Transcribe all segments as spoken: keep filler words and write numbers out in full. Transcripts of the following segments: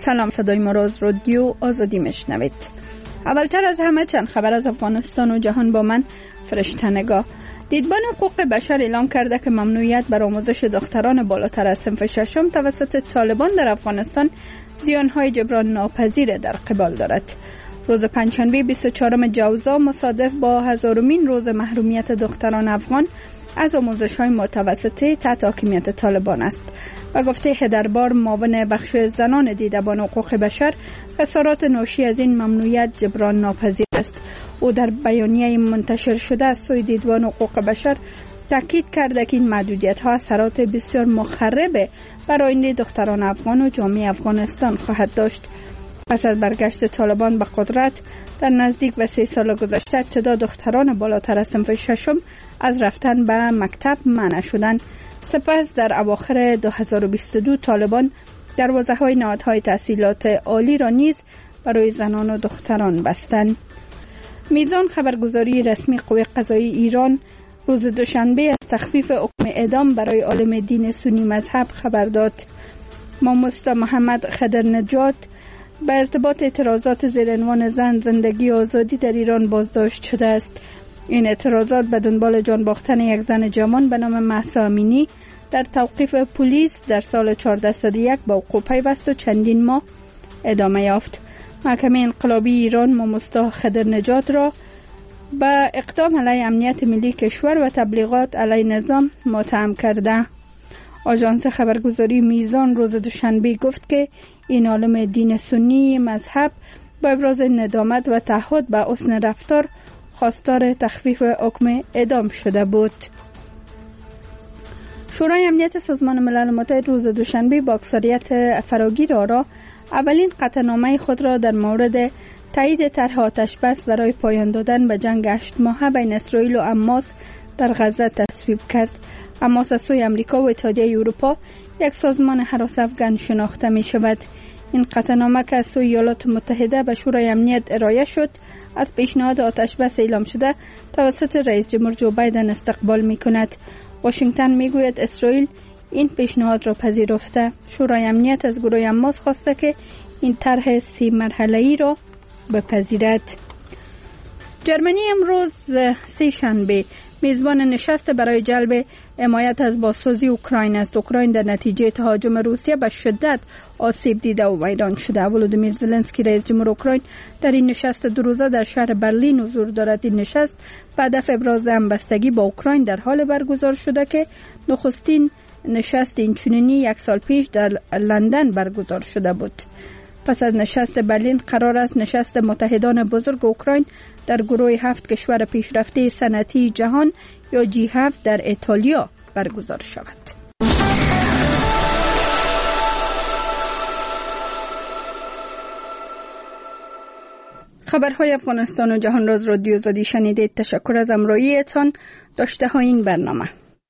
سلام، صدای ما را از رادیو آزادی میشنوید. اولتر از همه چند خبر از افغانستان و جهان با من فرشته نگاه. دیدبان حقوق بشر اعلام کرده که ممنوعیت بر آموزش دختران بالاتر از صنف ششم توسط طالبان در افغانستان زیانهای جبران ناپذیر در قبال دارد. روز پنجشنبه بیست و چهارم جوزا مصادف با هزارمین روز محرومیت دختران افغان از آموزش‌های متوسطه تحت حاکمیت طالبان است. و گفته هدربار معاون بخش زنان دیدبان حقوق بشر، خسارات ناشی از این ممنوعیت جبران ناپذیر است. او در بیانیه منتشر شده از سوی دیدبان حقوق بشر تاکید کرده که این محدودیت‌ها اثرات بسیار مخرب بر آینده دختران افغان و جامعه افغانستان خواهد داشت. پس از برگشت طالبان به قدرت در نزدیک به سه سال گذشته تعداد دختران بالاتر از صنف ششم از رفتن به مکتب منع شدند. سپس در اواخر دو هزار و بیست و دو طالبان دروازه‌های نهادهای تحصیلات عالی را نیز برای زنان و دختران بستند. میزان خبرگزاری رسمی قوه قضایی ایران روز دوشنبه از تخفیف حکم اعدام برای عالم دین سنی مذهب خبر داد. ماموستا محمد خضر نجات به ارتباط اعتراضات زیر عنوان زن، زندگی و آزادی در ایران بازداشت شده است. این اعتراضات به دنبال جان باختن یک زن جوان به نام مهسا امینی در توقیف پلیس در سال چهارده صد و یک با وقوع پیوست و چندین ماه ادامه یافت. محکمه انقلابی ایران ماموستا خضر نجات را به اقدام علیه امنیت ملی کشور و تبلیغات علیه نظام متهم کرده. آژانس خبرگزاری میزان روز دوشنبه گفت که این عالم دین سنی مذهب با ابراز ندامت و تعهد به حسن رفتار خواستار تخفیف حکم اعدام شده بود. شورای امنیت سازمان ملل متحد روز دوشنبه با اکثریت فراگیر آرا اولین قطعنامه خود را در مورد تایید طرح آتشبس برای پایان دادن به جنگ هشت ماهه بین اسرائیل و حماس در غزه تصویب کرد. حماس از سوی امریکا و اتحادیه اروپا یک سازمان هراس افغان شناخته می شود. این قطعنامه که از سوی ایالات متحده به شورای امنیت ارائه شد از پیشنهاد آتشبس اعلام شده توسط رئیس جمهور جو بایدن استقبال می کند. واشنگتن می گوید اسرائیل این پیشنهاد را پذیرفته. شورای امنیت از گروه حماس خواسته که این طرح سی مرحله‌ای را بپذیرد. جرمنی امروز سه شنبه میزبان نشست برای جلب حمایت از بازسازی اوکراین است. اوکراین در نتیجه تهاجم روسیه به شدت آسیب دیده و ویران شده. ولودیمیر زلنسکی رئیس جمهور اوکراین در این نشست دو روزه در شهر برلین حضور دارد. این نشست به هدف ابراز همبستگی با اوکراین در حال برگزار شده که نخستین نشست اینچنینی یک سال پیش در لندن برگزار شده بود. پس از نشست برلین قرار است نشست متحدان بزرگ اوکراین در گروه هفت کشور پیشرفته صنعتی جهان یا جی هفت در ایتالیا برگزار شود. خبرهای افغانستان و جهان را از رادیو آزادی شنیدید. تشکر از همراهیتان. داشته های این برنامه.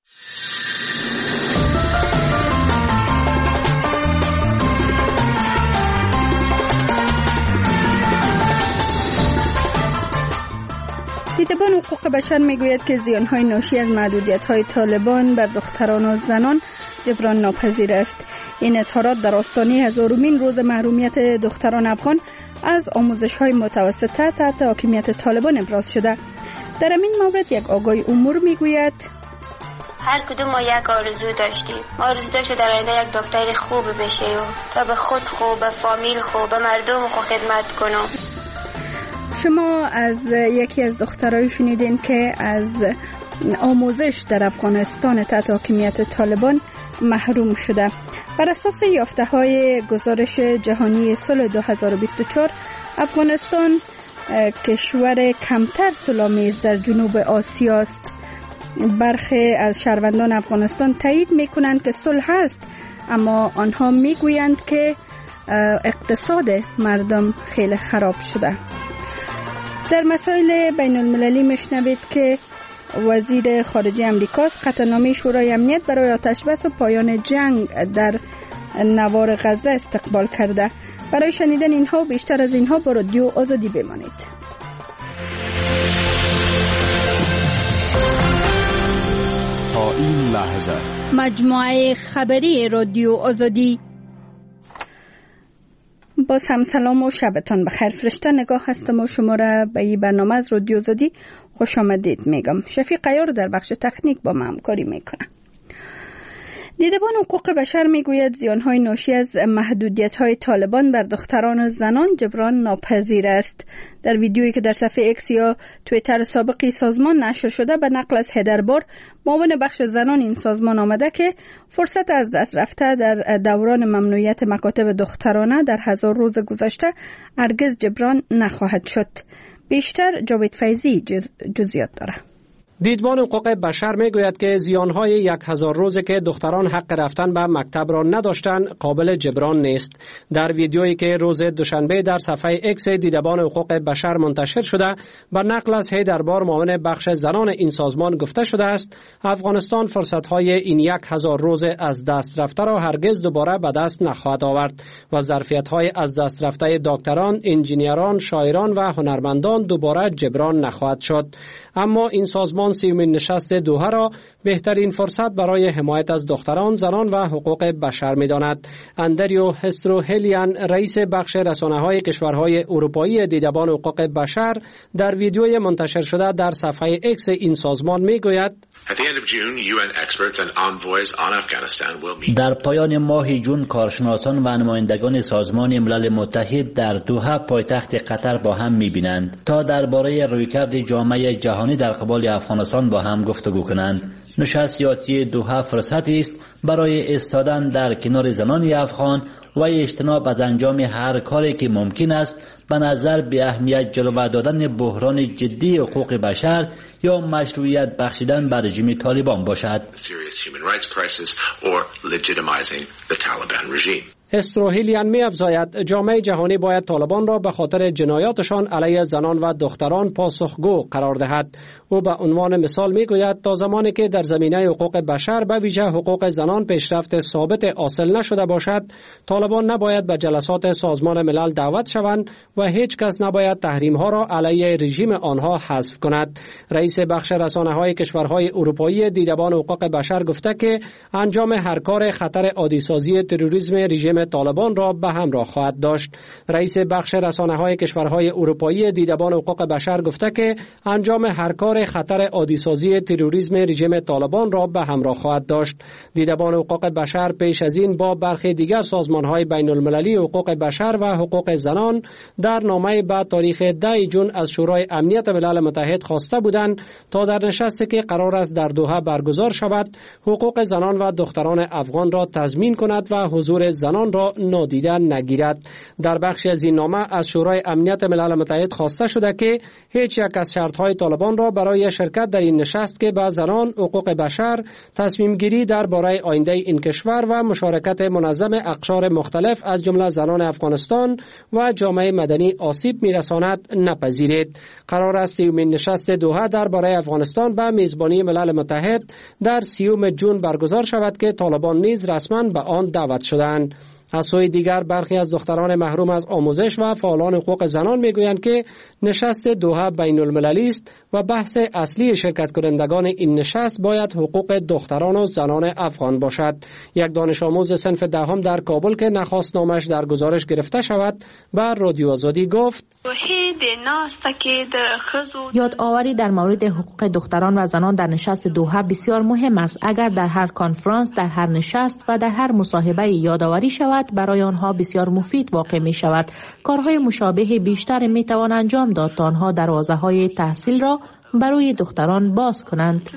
دیدبان حقوق بشر میگوید که زیانهای ناشی از محدودیت‌های طالبان بر دختران و زنان جبران ناپذیر است. این اظهارات در آستانه هزارمین روز محرومیت دختران افغان از آموزش‌های متوسطه تحت حاکمیت طالبان ابراز شده. در این مورد یک آگاه امور میگوید هر کدوم ما یک آرزو داشتیم. ما آرزو داشتیم در آینده یک دکتر خوب بشه و تا به خود خوب، به فامیل خوب، به مردم خوب خدمت کنم. شما از یکی از دخترایی شنیدین که از آموزش در افغانستان تحت حاکمیت طالبان محروم شده. بر اساس یافته‌های گزارش جهانی سال دو هزار و بیست و چهار افغانستان کشور کمتر صلح‌آمیز در جنوب آسیا است. برخی از شهروندان افغانستان تایید می‌کنند که صلح است، اما آنها می‌گویند که اقتصاد مردم خیلی خراب شده. در مسائل بین المللی میشنوید که وزیر خارجه امریکا قطعنامه شورای امنیت برای آتشبس و پایان جنگ در نوار غزه استقبال کرده. برای شنیدن اینها و بیشتر از اینها با رادیو آزادی بمانید. تا این لحظه مجموعه خبری رادیو آزادی. باز هم سلام و شبتان بخیر. فرشته نگاه هستم و شما را به این برنامه از رادیو آزادی خوش آمدید میگم. شفیق عیار در بخش تکنیک با ما همکاری میکنه. دیدبان حقوق بشر میگوید زیانهای ناشی از محدودیت‌های طالبان بر دختران و زنان جبران ناپذیر است. در ویدیویی که در صفحه اکس یا توییتر سابقی سازمان نشر شده به نقل از هیدربار، معاون بخش زنان این سازمان آمده که فرصت از دست رفته در دوران ممنوعیت مکاتب دخترانه در هزار روز گذشته هرگز جبران نخواهد شد. بیشتر جاوید فیضی جز جزئیات داره. دیدبان حقوق بشر میگوید که زیانهای یک هزار روزه که دختران حق رفتن به مکتب را نداشتند قابل جبران نیست. در ویدیویی که روز دوشنبه در صفحه اکس دیدبان حقوق بشر منتشر شده بر نقل از هیدربار معاون بخش زنان این سازمان گفته شده است افغانستان فرصتهای این یک هزار روز از دست رفته را هرگز دوباره به دست نخواهد آورد و ظرفیت‌های از دست رفته دکتران، انجینیران، شاعران و هنرمندان دوباره جبران نخواهد شد. اما این سازمان سیومین نشست دوحه را بهترین فرصت برای حمایت از دختران، زنان و حقوق بشر می‌داند. اندریو هستروهلیان رئیس بخش رسانه‌های کشورهای اروپایی دیدبان حقوق بشر در ویدیوی منتشر شده در صفحه اکس این سازمان می‌گوید در پایان ماه جون کارشناسان و نمایندگان سازمان ملل متحد در دوحه پایتخت قطر با هم می‌بینند تا درباره رویکرد جامعه جهانی در قبال افغانستان با هم گفتگو کنند. نشست یاتی دوحه فرصتی است برای ایستادن در کنار زنان افغان و اجتناب از انجام هر کاری که ممکن است به نظر به اهمیت جلوه دادن بحران جدی حقوق بشر یا مشروعیت بخشیدن بر رژیم طالبان باشد. استروهیلیان می افزاید جامعه جهانی باید طالبان را به خاطر جنایاتشان علیه زنان و دختران پاسخگو قرار دهد. او به عنوان مثال می گوید تا زمانی که در زمینه حقوق بشر به ویژه حقوق زنان پیشرفت ثابت حاصل نشده باشد، طالبان نباید به جلسات سازمان ملل دعوت شوند و هیچ کس نباید تحریم ها را علیه رژیم آنها حذف کند. رئیس بخش رسانه های کشورهای اروپایی دیدبان حقوق بشر گفته که انجام هر کار خطر عادی سازی تروریسم رژیم طالبان را به همراه خواهد داشت. رئیس بخش رسانه‌های کشورهای اروپایی دیدبان حقوق بشر گفته که انجام هر کار خطر عادی سازی تروریسم رژیم طالبان را به همراه خواهد داشت. دیدبان حقوق بشر پیش از این با برخی دیگر سازمان‌های بین‌المللی حقوق بشر و حقوق زنان در نامه به تاریخ ده جون از شورای امنیت ملل متحد خواسته بودند تا در نشستی که قرار است در دوحه برگزار شود حقوق زنان و دختران افغان را تضمین کند و حضور زنان را نادیده نگیرد. در بخشی از این نامه از شورای امنیت ملل متحد خواسته شده که هیچ یک از شرط‌های طالبان را برای شرکت در این نشست که به زنان، حقوق بشر، تصمیم گیری درباره آینده این کشور و مشارکت منظم اقشار مختلف از جمله زنان افغانستان و جامعه مدنی آسیب می‌رساند نپذیرید. قرار است سیومین نشست دوحه درباره افغانستان به میزبانی ملل متحد در سیوم جون برگزار شود که طالبان نیز رسما به آن دعوت شدند. از سوی دیگر برخی از دختران محروم از آموزش و فعالان حقوق زنان میگویند که نشست دوحه بین المللی است و بحث اصلی شرکت کنندگان این نشست باید حقوق دختران و زنان افغان باشد. یک دانش آموز صنف دهم در کابل که نخواست نامش در گزارش گرفته شود بر رادیو آزادی گفت یادآوری در مورد حقوق دختران و زنان در نشست دوحه بسیار مهم است. اگر در هر کنفرانس، در هر نشست و در هر مصاحبه یادآوری شود برای آنها بسیار مفید واقع می شود. کارهای مشابه بیشتر می توان انجام داد تا آنها دروازه‌های تحصیل را برای دختران باز کنند.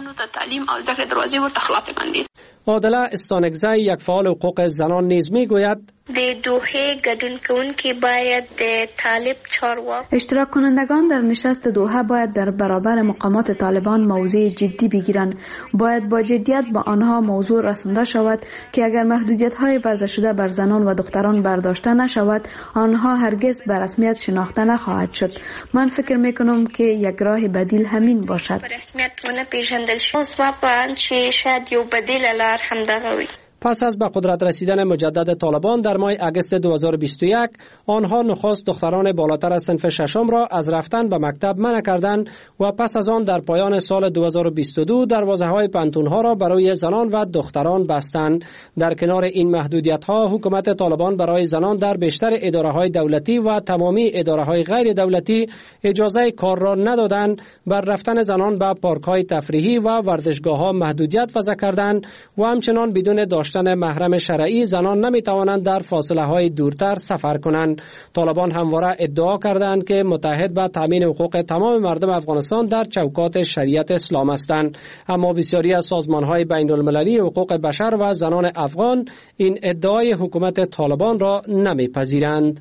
عادله استانگزی یک فعال حقوق زنان نیز می گوید د دوحه ګډون کوونکي باید د طالب چارواکو اشتراک کنندگان در نشست دوحه باید در برابر مقامات طالبان موضع جدی بگیرند. باید با جدیت با آنها موضوع رسانده شود که اگر محدودیت های وضع شده بر زنان و دختران برداشته نشود آنها هرگز به رسمیت شناخته نخواهد شد. من فکر میکنم که یک راه بدیل همین باشد. رسمیت ونه پیژندل شود و چې شاید یو بدیل لار هم دغه وي. پس از به قدرت رسیدن مجدد طالبان در ماه اگست دو هزار و بیست و یک، آنها نخست دختران بالاتر از صنف ششم را از رفتن به مکتب منع کردند و پس از آن در پایان سال دو هزار و بیست و دو دروازه‌های پانتون‌ها را برای زنان و دختران بستند. در کنار این محدودیت‌ها، حکومت طالبان برای زنان در بیشتر اداره‌های دولتی و تمامی اداره‌های غیر دولتی اجازه کار را ندادند. بر رفتن زنان به پارک‌های تفریحی و ورزشگاه‌ها محدودیت وضع کردند و همچنان بدون داشتن محرم شرعی زنان نمی‌توانند در فاصله‌های دورتر سفر کنند. طالبان همواره ادعا کردند که متحد به تامین حقوق تمام مردم افغانستان در چوکات شریعت اسلام هستند، اما بسیاری از سازمان‌های بین‌المللی حقوق بشر و زنان افغان این ادعای حکومت طالبان را نمی‌پذیرند.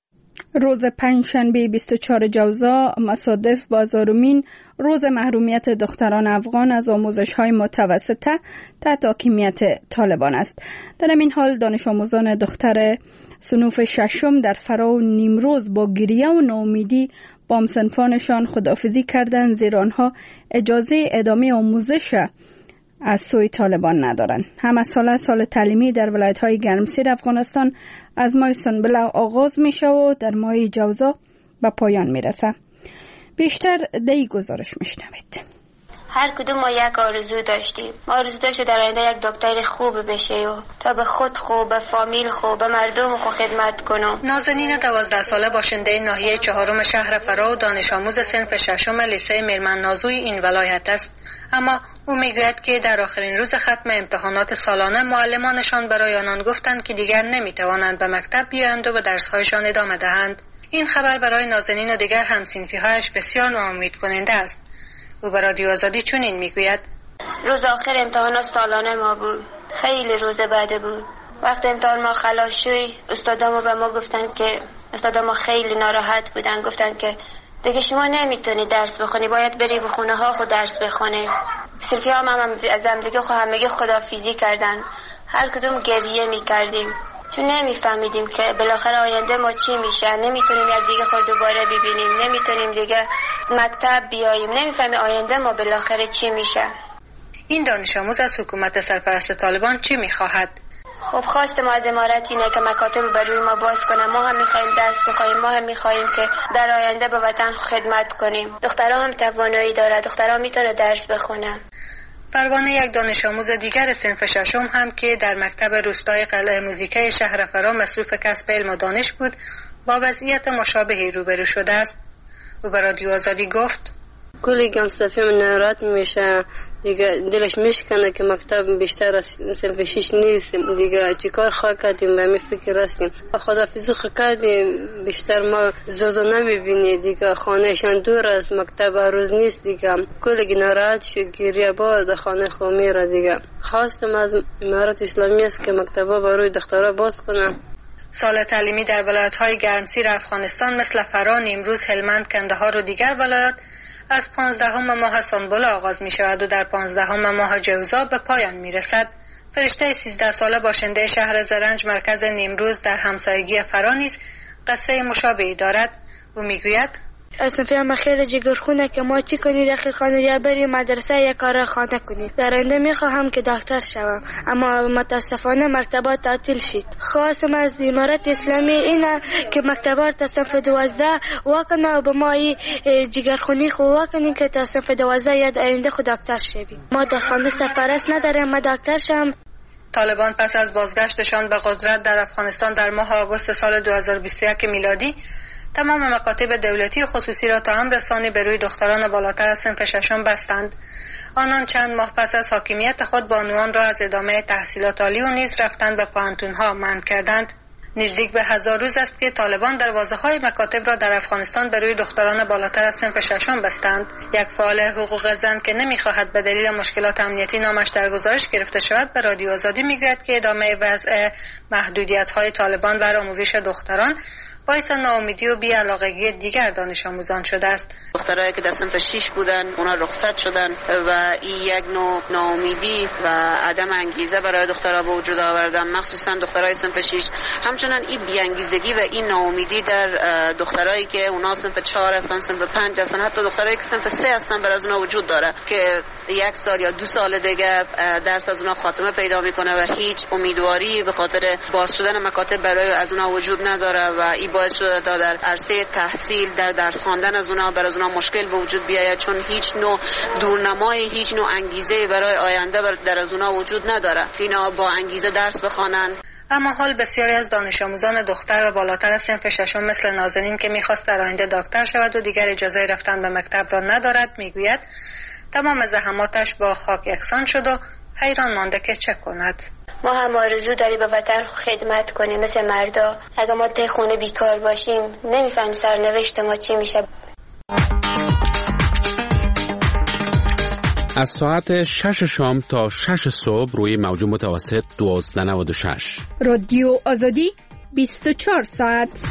روز پنجشنبه بیست و چهارم جوزا مصادف با هزارمین روز محرومیت دختران افغان از آموزش‌های متوسطه تحت حاکمیت طالبان است. در این حال دانش آموزان دختر صنوف ششم در فرا و نیمروز با گریه و ناامیدی با همصنفانشان خداحافظی کردند، زیرا آنها اجازه ادامه آموزش از سوی طالبان ندارند. هم سال سال تعلیمی در ولایت‌های گرمسیر افغانستان از ماه سنبله آغاز میشه و در ماه جوزا به پایان میرسه. بیشتر در این گزارش میشنوید. هر کدوم ما یک آرزو داشتیم. ما آرزو داشتیم در آینده یک دکتر خوب بشه و تا به خود خوب، به فامیل خوب، به مردم خوب خدمت کنم. نازنین دوازده ساله باشنده ناحیه چهارم شهر فرا و دانش آموز صنف ششم لیسه میرمن نازوی این ولایت است. اما او میگوید که در آخرین روز ختم امتحانات سالانه معلمانشان برای آنان گفتند که دیگر نمیتوانند به مکتب بیایند و به درس‌هایشان ادامه دهند. این خبر برای نازنین و دیگر همسنفی‌هایش بسیار ناامید کننده است. او به رادیو آزادی چنین میگوید: روز آخر امتحانات سالانه ما بود. خیلی روز بعد بود. وقتی امتحان ما خلاص شد، استادامو به ما گفتن که استادامو خیلی ناراحت بودن، گفتن که دیگه شما نمیتونی درس بخونی، باید بری به خونه ها خود درس بخونی. سلفی هم, هم از هم دیگه خود همگی خدافیزی کردن. هر کدوم گریه میکردیم چون نمیفهمیدیم که بالاخره آینده ما چی میشه. نمیتونیم یک دیگه خود دوباره ببینیم، نمیتونیم دیگه مکتب بیاییم، نمیفهمیم آینده ما بالاخره چی میشه. این دانش آموز از حکومت سرپرست طالبان چی میخواهد؟ خب خواست ما از امارت اینه که مکاتب بر روی ما باز کنه. ما هم میخوایم درس بخوایم، ما هم میخوایم که در آینده به وطن خدمت کنیم. دخترها هم توانایی داره، دخترها میتونه درس بخونه. پروانه یک دانش آموز دیگر صنف ششم هم که در مکتب روستای قلعه موزیکه شهر فرا مصروف کسب علم و دانش بود، با وضعیت مشابهی روبرو شده است. او به رادیو آزادی گفت: کلی گنگستفی من ناراحت میشه دیگه، دلش میشکنه که مکتب بیشتر از صنف شش نیست دیگه. چیکار خواه کردیم به می فکر هستیم. خداحافظی خواه کردیم، بیشتر ما زوزو نمیبینی دیگه، خانهشان دور از مکتب روز نیست دیگه. کلی ناراحت شد، گریه با خانه خو میره دیگه. خواستم از امارت اسلامی است که مکتبا برای دخترها باز کنن. سال تعلیمی در ولایت‌های گرمسیر افغانستان مثل فرا، نیمروز، هلمند، کندهار و دیگر ولایات از پانزدهم ماه سنبل آغاز می شود و در پانزدهم ماه جوزا به پایان می رسد. فرشته سیزده ساله باشنده شهر زرنج مرکز نیمروز در همسایگی فرا نیز قصه مشابهی دارد. او می گوید: اصلا فهم خیلی جگرخونه که ما چی کنید اخیر خانه یا بریم مدرسه یا کار خانه کنید. در آینده میخواهم که دکتر شوم، اما متاسفانه مکتبات تعطیل شد. خواستم از امارت اسلامی اینه که مکتبات تا صنف دوازده واکنه و به ما جگرخونی خو واکنی که تا صنف دوازده یا آینده خود دکتر شویم. ما در خانه سرپرست نداریم، ما دکتر شم. طالبان پس از بازگشتشان به قدرت در افغانستان در ماه آگوست سال دو هزار و بیست و یک میلادی تمام مکاتب دولتی و خصوصی را تا امرسانی به روی دختران بالاتر از صنف ششم بستند. آنان چند ماه پس از حاکمیت خود بانوان را از ادامه تحصیلات عالی و نیز رفتن به پوهنتون‌ها منع کردند. نزدیک به هزار روز است که طالبان دروازه‌های مکاتب را در افغانستان به روی دختران بالاتر از صنف ششم بستند. یک فعال حقوق زن که نمی‌خواهد به دلیل مشکلات امنیتی نامش در گزارش گرفته شود، به رادیو آزادی می‌گوید که ادامه وضع محدودیت‌های طالبان بر آموزش دختران باعث ناامیدی و بی‌علاقگی دیگر دانش آموزان شده است. دخترایی که در صنف شش بودن اونا رخصت شدن و این یک نوع ناامیدی و عدم انگیزه برای دخترها به وجود آوردن، مخصوصا دخترای صنف شش. همچنان این بی‌انگیزگی و این ناامیدی در دخترایی که اونا صنف چهار هستن، صنف پنج هستن، حتی دخترایی که صنف سه هستن بر از اونا وجود داره که یک سال یا دو سال دیگه درس از اونا خاتمه پیدا میکنه و هیچ امیدواری به خاطر باز شدن مکاتب برای از اونا وجود نداره و این باعث شده تا در عرصه تحصیل در درس خواندن از اونا برای از اونا مشکل به وجود بیاید، چون هیچ نوع دورنمای، هیچ نوع انگیزه برای آینده در از اونا وجود نداره. اینا با انگیزه درس بخوانن. اما حال بسیاری از دانش آموزان دختر و بالاتر از صنف ششم مثل نازنین که میخواست در آینده دکتر شود و دیگر اجازه رفتن به مکتب را ندارد، میگوید تمام زحماتش با خاک یکسان شد و حیران مانده که چه کند. ما هم آرزو داری به وطن خدمت کنیم مثل مردا. اگه ما ته خونه بیکار باشیم نمیفهمیم سرنوشت ما چی میشه. از ساعت شش شام تا شش صبح روی موج متوسط دویست و نود و شش رادیو آزادی بیست و چهار ساعت.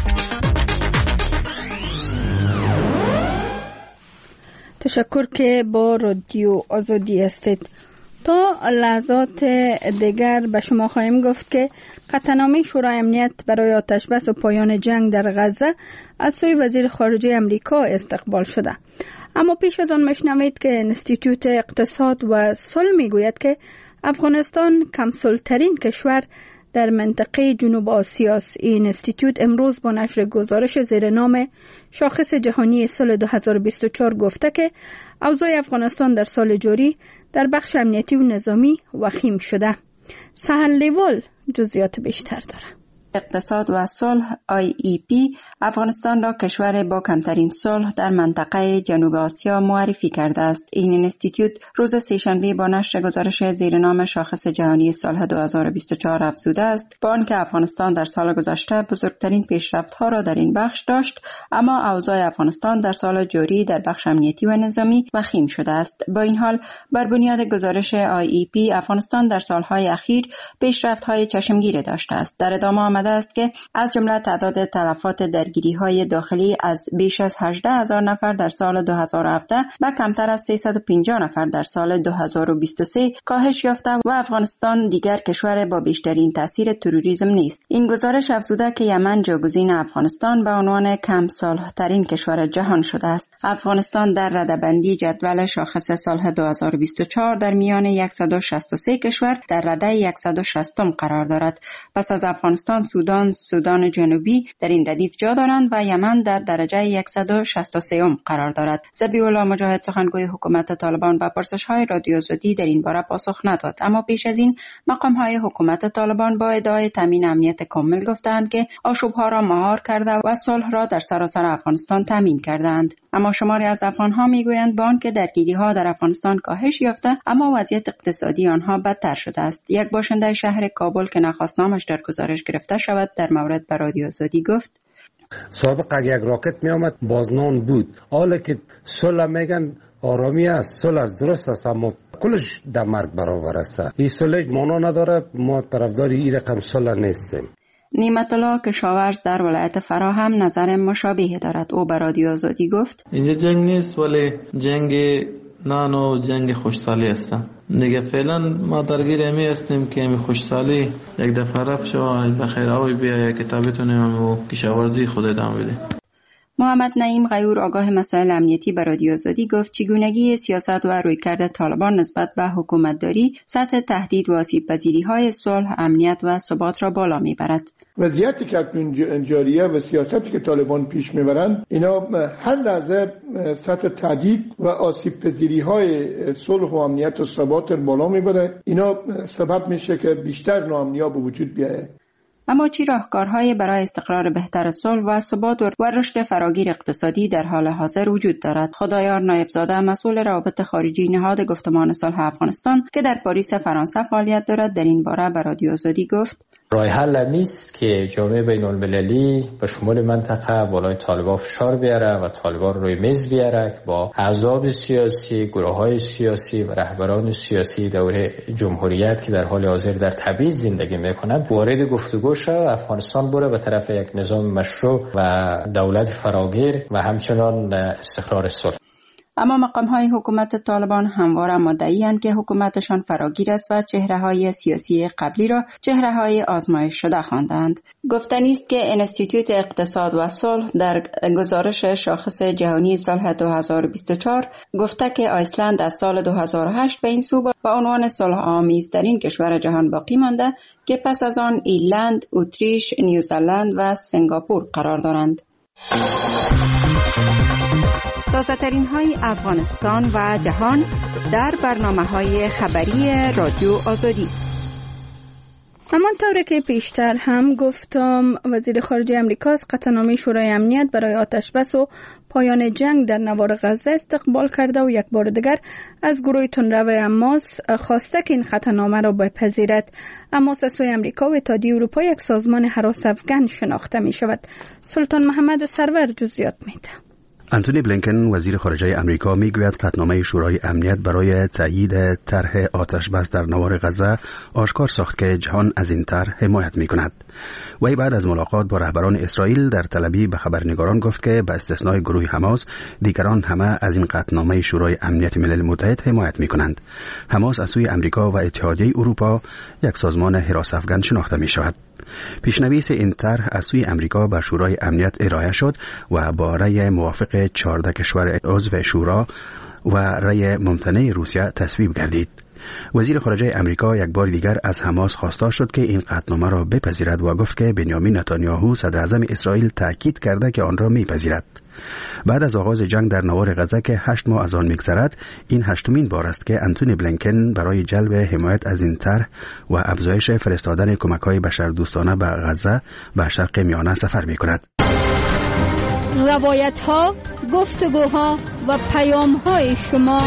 تشکر که با رادیو آزادی هستید. تا لحظات دیگر به شما خواهیم گفت که قطعنامه شورای امنیت برای آتش بس و پایان جنگ در غزه از سوی وزیر خارجه امریکا استقبال شده. اما پیش از آن مشنوید که انستیتوت اقتصاد و صلح میگوید که افغانستان کم‌صلح‌ترین کشور در منطقه جنوب آسیا است. این انستیتوت امروز با نشر گزارش زیر نام شاخص جهانی سال دو هزار و بیست و چهار گفته که اوضاع افغانستان در سال جاری در بخش امنیتی و نظامی وخیم شده. سهل لیوال جزئیات بیشتر داره. اقتصاد و صلح آی ای پی افغانستان را کشور با کمترین صلح در منطقه جنوب آسیا معرفی کرده است. این انستیتوت روز سه‌شنبه با نشر گزارش زیر نام شاخص جهانی صلح دو هزار و بیست و چهار افزوده است با آنکه افغانستان در سال گذشته بزرگترین پیشرفت‌ها را در این بخش داشت، اما اوضاع افغانستان در سال جاری در بخش امنیتی و نظامی وخیم شده است. با این حال بر بنیاد گزارش آی ای پی افغانستان در سالهای اخیر پیشرفت‌های چشمگیر داشته است. در ادامه است که از جمله تعداد تلفات درگیری‌های داخلی از بیش از هجده هزار نفر در سال دو هزار و هفده و کمتر از سیصد و پنجاه نفر در سال دو هزار و بیست و سه کاهش یافته و افغانستان دیگر کشور با بیشترین تاثیر تروریسم نیست. این گزارش افزوده که یمن جاگزین افغانستان به عنوان کم صلح‌ترین کشور جهان شده است. افغانستان در رده‌بندی جدول شاخص سال دو هزار و بیست و چهار در میان صد و شصت و سه کشور در رده صد و شصت قرار دارد. پس از افغانستان سودان، سودان جنوبی در این ردیف جا دارند و یمن در درجه صد و شصت و سه قرار دارد. ذبیح الله مجاهد سخنگوی حکومت طالبان به پرسش‌های رادیو آزادی در این باره پاسخ نداد، اما پیش از این مقام‌های حکومت طالبان با ادعای تامین امنیت کامل گفتند که آشوب‌ها را مهار کرده و صلح را در سراسر افغانستان تامین کردند. اما شماری از افغان‌ها میگویند با آنکه درگیری‌ها در افغانستان کاهش یافته، اما وضعیت اقتصادی آنها بدتر شده است. یک باشنده شهر کابل که نخواست نامش در گزارش گرفته شود در مورد به رادیو آزادی گفت: سابق اگه یک راکت می آمد بازنان بود، حالا که صلح میگن آرامی است، صلح است، درست است، اما کلش در مرگ برابر است. این صلح معنا نداره، ما طرفدار این رقم صلح نیستیم. نعمت الله کشاورز در ولایت فرا هم نظر مشابه دارد. او به رادیو آزادی گفت: اینجا جنگ نیست، ولی جنگ نان و جنگ خوشسالی است. دیگه فعلا ما درگیر امی هستیم که امی خوشسالی یک دفعه رفت شو بخیر آوی بیا که تا بتونیم و کشاورزی خود ادامه بدیم. محمد نعیم غیور آگاه مسائل امنیتی به رادیو آزادی گفت چگونگی سیاست و رویکرد طالبان نسبت به حکومتداری سطح تهدید و آسیب‌پذیری‌های صلح، امنیت و ثبات را بالا میبرد. وضعیتی که اکنون جاریه و سیاستی که طالبان پیش میبرند، اینا هر لحظه سطح تهدید و آسیب‌پذیری‌های صلح و امنیت و ثبات بالا میبره. اینا سبب میشه که بیشتر ناامنی به وجود بیاید. اما چی راهکارهای برای استقرار بهتر صلح و ثبات و رشد فراگیر اقتصادی در حال حاضر وجود دارد؟ خدایار نایبزاده مسئول روابط خارجی نهاد گفتمان صلح افغانستان که در پاریس فرانسه فعالیت دارد در این باره به رادیو آزادی گفت: راه حل نیست که جامعه بین المللی به شمول منطقه بالای طالبان فشار بیاره و طالبان روی میز بیاره که با احزاب سیاسی، گروه‌های سیاسی و رهبران سیاسی دوره جمهوریت که در حال حاضر در تبعیض زندگی میکنند وارد گفتگو شود و افغانستان بره به طرف یک نظام مشروع و دولت فراگیر و همچنان استقرار صلح. اما مقام‌های حکومت طالبان همواره مدعی‌اند که حکومتشان فراگیر است و چهره‌های سیاسی قبلی را چهره‌های آزمایش شده خواندند. گفتنی است که انستیتوت اقتصاد و صلح در گزارش شاخص جهانی سال دو هزار و بیست و چهار گفته که آیسلند از سال دو هزار و هشت به این سو با عنوان صلح‌آمیزترین کشور جهان باقی مانده که پس از آن ایرلند، اتریش، نیوزلند و سنگاپور قرار دارند. تازه ترین های افغانستان و جهان در برنامه های خبری رادیو آزادی. همانطور که پیشتر هم گفتم، وزیر خارجه امریکا از قطعنامه شورای امنیت برای آتش بس و پایان جنگ در نوار غزه استقبال کرده و یک بار دیگر از گروه تندرو حماس خواسته که این قطعنامه را بپذیرد. حماس از سوی امریکا و اتحادیه اروپا یک سازمان هراس افغان شناخته می شود. سلطان محمد سرور جزئیات میده. انتونی بلینکن وزیر خارجه امریکا میگوید قطعنامه شورای امنیت برای تایید طرح آتش بس در نوار غزه آشکار ساخت که جهان از این طرح حمایت میکند. وی بعد از ملاقات با رهبران اسرائیل در تل ابیب به خبرنگاران گفت که به استثنای گروه حماس دیگران همه از این قطعنامه شورای امنیت ملل متحد حمایت میکنند. حماس از سوی امریکا و اتحادیه اروپا یک سازمان حراس افغان شناخته می شود. پیشنویس این طرح از سوی امریکا به شورای امنیت ارائه شد و با رأی موافق چهارده کشور عضو شورا و رأی ممتنع روسیه تصویب گردید. وزیر خارجه امریکا یک بار دیگر از حماس خواستار شد که این قطعنامه را بپذیرد و گفت که بنیامین نتانیاهو صدر اعظم اسرائیل تاکید کرده که آن را میپذیرد. بعد از آغاز جنگ در نوار غزه که هشت ماه از آن میگذرد، این هشتمین بار است که انتونی بلینکن برای جلب حمایت از این طرح و افزایش فرستادن کمک‌های بشردوستانه به غزه به شرق میانه سفر میکند. روایت‌ها، گفتگوها و پیام‌های شما.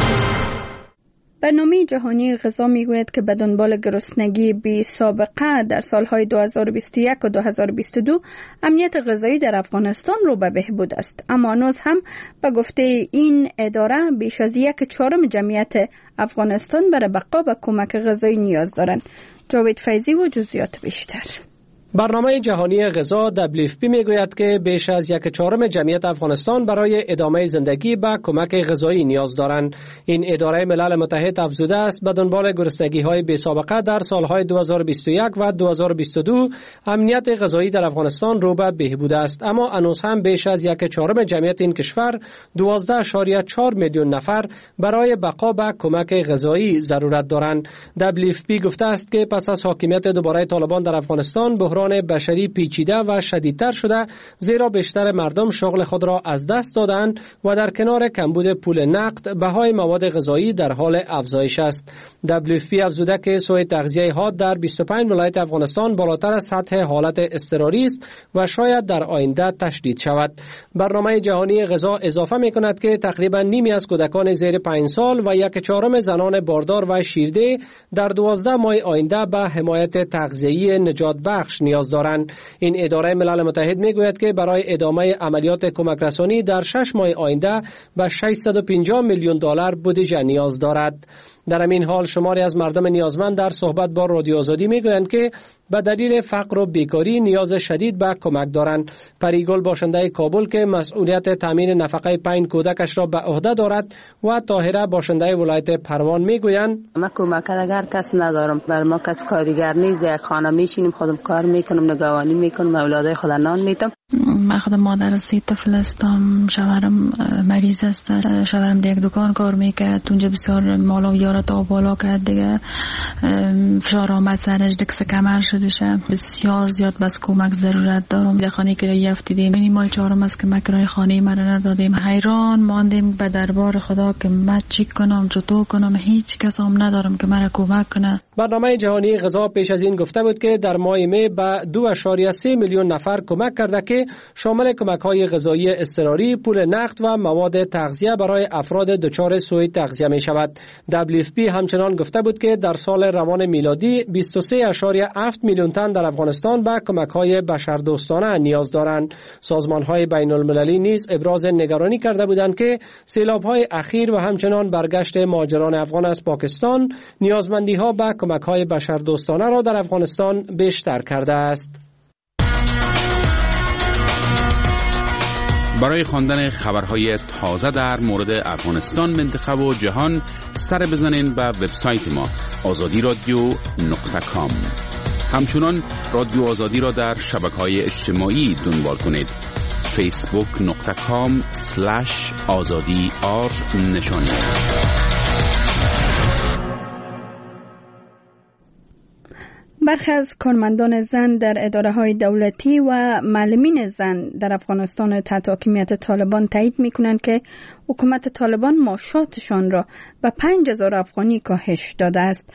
برنامه جهانی غذا میگوید که به دنبال گرسنگی بی سابقه در سالهای دو هزار و بیست و یک و دو هزار و بیست و دو امنیت غذایی در افغانستان رو به بهبود است، اما هنوز هم به گفته این اداره بیش از یک چهارم جمعیت افغانستان برای بقا به کمک غذایی نیاز دارند. جاوید فیضی و جزئیات بیشتر. برنامه جهانی غذا دبلیو اف پی میگوید که بیش از یک چهارم جمعیت افغانستان برای ادامه زندگی به کمک غذایی نیاز دارند. این اداره ملل متحد افزوده است به دنبال گرسنگی‌های بی‌سابقه در سالهای دو هزار و بیست و یک و دو هزار و بیست و دو امنیت غذایی در افغانستان رو به بهبود است، اما هنوز هم بیش از یک چهارم جمعیت این کشور دوازده اشاریه چهار میلیون نفر برای بقا به کمک غذایی ضرورت دارند. دبلیو اف پی گفته است که پس از حاکمیت دوباره طالبان در افغانستان بحران بشری پیچیده و شدیدتر شده، زیرا بیشتر مردم شغل خود را از دست دادند و در کنار کمبود پول نقد بهای مواد غذایی در حال افزایش است. دبلیو اف پی افزوده که سوء تغذیه حاد در بیست و پنج ولایت افغانستان بالاتر از سطح حالت اضطراری است و شاید در آینده تشدید شود. برنامه جهانی غذا اضافه می‌کند که تقریبا نیمی از کودکان زیر پنج سال و یک چهارم زنان باردار و شیرده در دوازده ماه آینده به حمایت تغذیه‌ای نجات بخش نیاز دارند. این اداره ملل متحد میگوید که برای ادامه عملیات کمک رسانی در شش ماه آینده به ششصد و پنجاه میلیون دلار بودجه نیاز دارد. در همین حال شماری از مردم نیازمند در صحبت با رادیو آزادی میگویند که به دلیل فقر و بیکاری نیاز شدید به کمک دارند. پریگل باشنده کابل که مسئولیت تامین نفقه پنج کودکش را به عهده دارد و طاهره باشنده ولایت پروان میگویند ما کمک اگر کس ندارم، بر ما کس کارگر نیست، یک خانه میشینیم خودم کار میکنم، نگهبانی میکنم، اولادای خود نان میدم. من خودم مادر سه طفل هستم، شوهرم مریض است، شوهرم یک دکان کار میکرد، اونجا بسیار مالا و یارت آب بالا کرد دیگه، فشار آمد سرش دکس کمر شدشه، بسیار زیاد بس کمک ضرورت دارم. در خانه کرایه افتیدیم، این مال چهارم است که ما کرایه خانه مرا ندادیم. حیران ماندیم به دربار خدا که من چی کنم، چطور کنم، هیچ کس هم ندارم که مرا کمک کنه. برنامه جهانی غذا پیش از این گفته بود که در ماه می به دو اشاریه سه میلیون نفر کمک کرده که شامل کمک‌های غذایی اضطراری، پول نقد و مواد تغذیه برای افراد دچار سوء تغذیه می شود. دبلیو اف پی همچنان گفته بود که در سال روان میلادی بیست و سه اشاریه هفت میلیون تن در افغانستان به کمک‌های بشردوستانه نیاز دارند. سازمان‌های بین‌المللی نیز ابراز نگرانی کرده بودند که سیلاب‌های اخیر و همچنان برگشت مهاجران افغان از پاکستان نیازمندی‌ها به کمک‌های بشردوستانه را در افغانستان بیشتر کرده است. برای خواندن خبرهای تازه در مورد افغانستان، منطقه و جهان سر بزنین به وبسایت ما آزادی رادیو نقطه کام. همچنان رادیو آزادی را در شبکه‌های اجتماعی دنبال کنید. فیسبوک نقطه کام سلش آزادی آر نشانی. برخی از کارمندان زن در اداره‌های دولتی و معلمین زن در افغانستان تحت حاکمیت طالبان تایید می‌کنند که حکومت طالبان معاشاتشان را به پنج هزار افغانی کاهش داده است.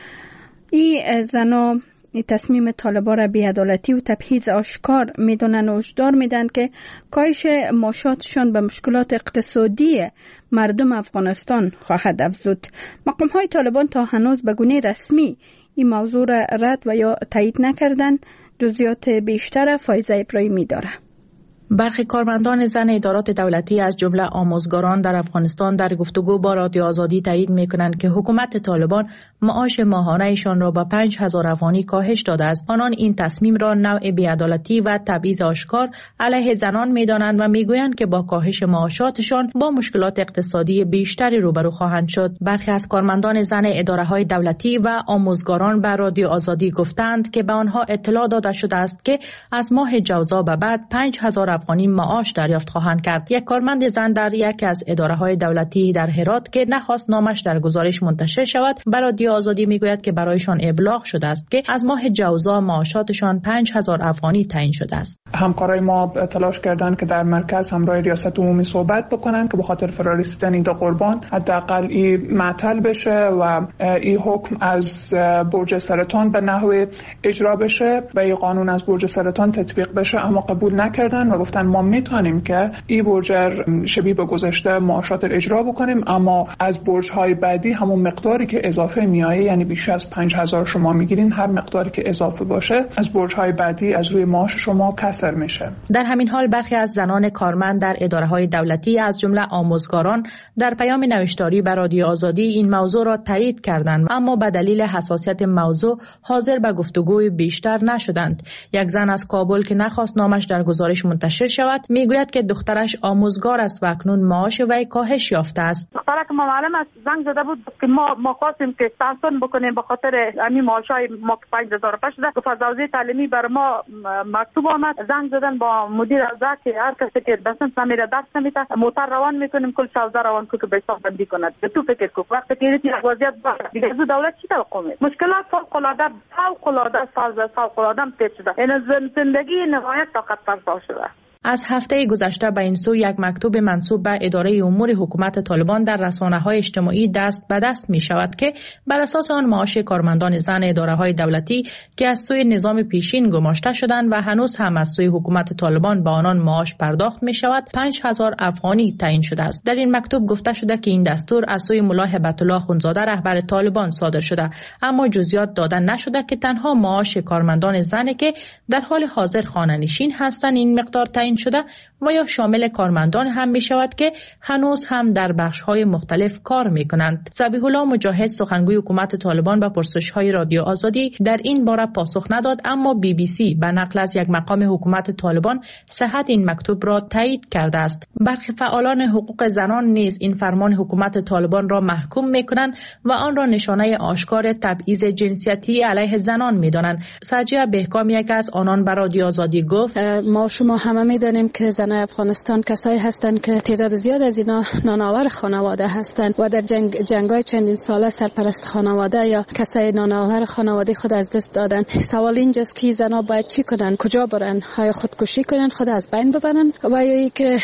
این زنان این تصمیم طالبان را بی‌عدالتی و تبعیض آشکار می‌دانند و هشدار می‌دهند که کاهش معاشاتشان به مشکلات اقتصادی مردم افغانستان خواهد افزود. مقام‌های طالبان تا هنوز به گونه رسمی این موضوع را رد و یا تایید نکردن. جزئیات بیشتر فایزه ابراهیمی داره. برخی کارمندان زن ادارات دولتی از جمله آموزگاران در افغانستان در گفتگو با رادیو آزادی تایید می‌کنند که حکومت طالبان معاش ماهانه‌شان را با پنج هزار افغانی کاهش داده است. آنان این تصمیم را نوع بی‌عدالتی و تبعیض آشکار علیه زنان می‌دانند و می‌گویند که با کاهش معاشاتشان با مشکلات اقتصادی بیشتری روبرو خواهند شد. برخی از کارمندان زن اداره‌های دولتی و آموزگاران به رادیو آزادی گفتند که به آنها اطلاع داده شده است که از ماه جوزا به بعد پنج هزار افغانی معاش دریافت خواهند کرد. یک کارمند زن در یکی از اداره‌های دولتی در هرات که نخواست نامش در گزارش منتشر شود، به رادیو آزادی میگوید که برایشان ابلاغ شده است که از ماه جوزا معاشاتشان پنج هزار افغانی تعیین شده است. همکارای ما تلاش کردند که در مرکز همراه ریاست عمومی صحبت بکنن که به خاطر فرارسیدن این دو قربان حداقل این معطل بشه و این حکم از برج سرطان به نحو اجرا بشه و این قانون از برج سرطان تطبیق بشه، اما قبول نکردن و گفتن ما میتونیم که این برج شبیه به گذشته معاشات اجرا بکنیم، اما از برج‌های بعدی همون مقداری که اضافه میایه، یعنی بیش از پنج هزار شما میگیرین، هر مقداری که اضافه باشه از برج‌های بعدی از روی معاش شما کسر میشه. در همین حال برخی از زنان کارمند در اداره‌های دولتی از جمله آموزگاران در پیام نوشتاری به رادیو آزادی این موضوع را تایید کردند، اما به دلیل حساسیت موضوع حاضر به گفتگوی بیشتر نشدند. یک زن از کابل که نخواست نامش در گزارش منتشر شود میگوید که دخترش آموزگار است و اکنون معاش وی کاهش یافته است. دخترک ما معلم است، زنگ زده بود که ما ما خواستیم که تحسین بکنیم به خاطر همین معاشای ما که پنج هزار پنج شده. گفت وزارت تعلیمی بر ما مکتوب آمد، زنگ زدن با مدیر ازا که هر کسی که بسنت نمیره درس نمیده موتر روان میکنیم، کل شوزه روان کو که به حساب بندی کند. تو فکر کو وقتی که این وضعیت دیگه از دولت چی توقع می؟ مشکلات فوق العاده فوق العاده فوق العاده پیش شده. این زندگی نهایت طاقت فرسا شده. از هفته گذشته به این سو یک مکتوب منسوب به اداره امور حکومت طالبان در رسانه‌های اجتماعی دست به دست می شود که بر اساس آن معاش کارمندان زن اداره‌های دولتی که از سوی نظام پیشین گماشته شدند و هنوز هم از سوی حکومت طالبان به آنان معاش پرداخت می شود پنج هزار افغانی تعیین شده است. در این مکتوب گفته شده که این دستور از سوی ملا هبت الله خونزاده رهبر طالبان صادر شده، اما جزئیات داده نشده که تنها معاش کارمندان زنی که در حال حاضر خانه‌نشین هستند این مقدار تعیین شده و یا شامل کارمندان هم می شود که هنوز هم در بخش‌های مختلف کار می کنند. ذبیح الله مجاهد سخنگوی حکومت طالبان به پرسش‌های رادیو آزادی در این باره پاسخ نداد، اما بی بی سی به نقل از یک مقام حکومت طالبان صحت این مکتوب را تایید کرده است. برخی فعالان حقوق زنان نیز این فرمان حکومت طالبان را محکوم می کنند و آن را نشانه آشکار تبعیض جنسیتی علیه زنان می دانند. سجیه بهکام یک از آنان به رادیو آزادی گفت ما شما همه می دانیم که زنان افغانستان کسایی هستند که تعداد زیاد از اینا نانآور خانواده هستند و در جنگ جنگ‌های چندین ساله سرپرست خانواده یا کسای نانآور خانواده خود از دست دادن. سوال اینجاست که زنان باید چی کنن؟ کجا برن؟ های خودکشی کنن، خود از بین ببرن و یا اینکه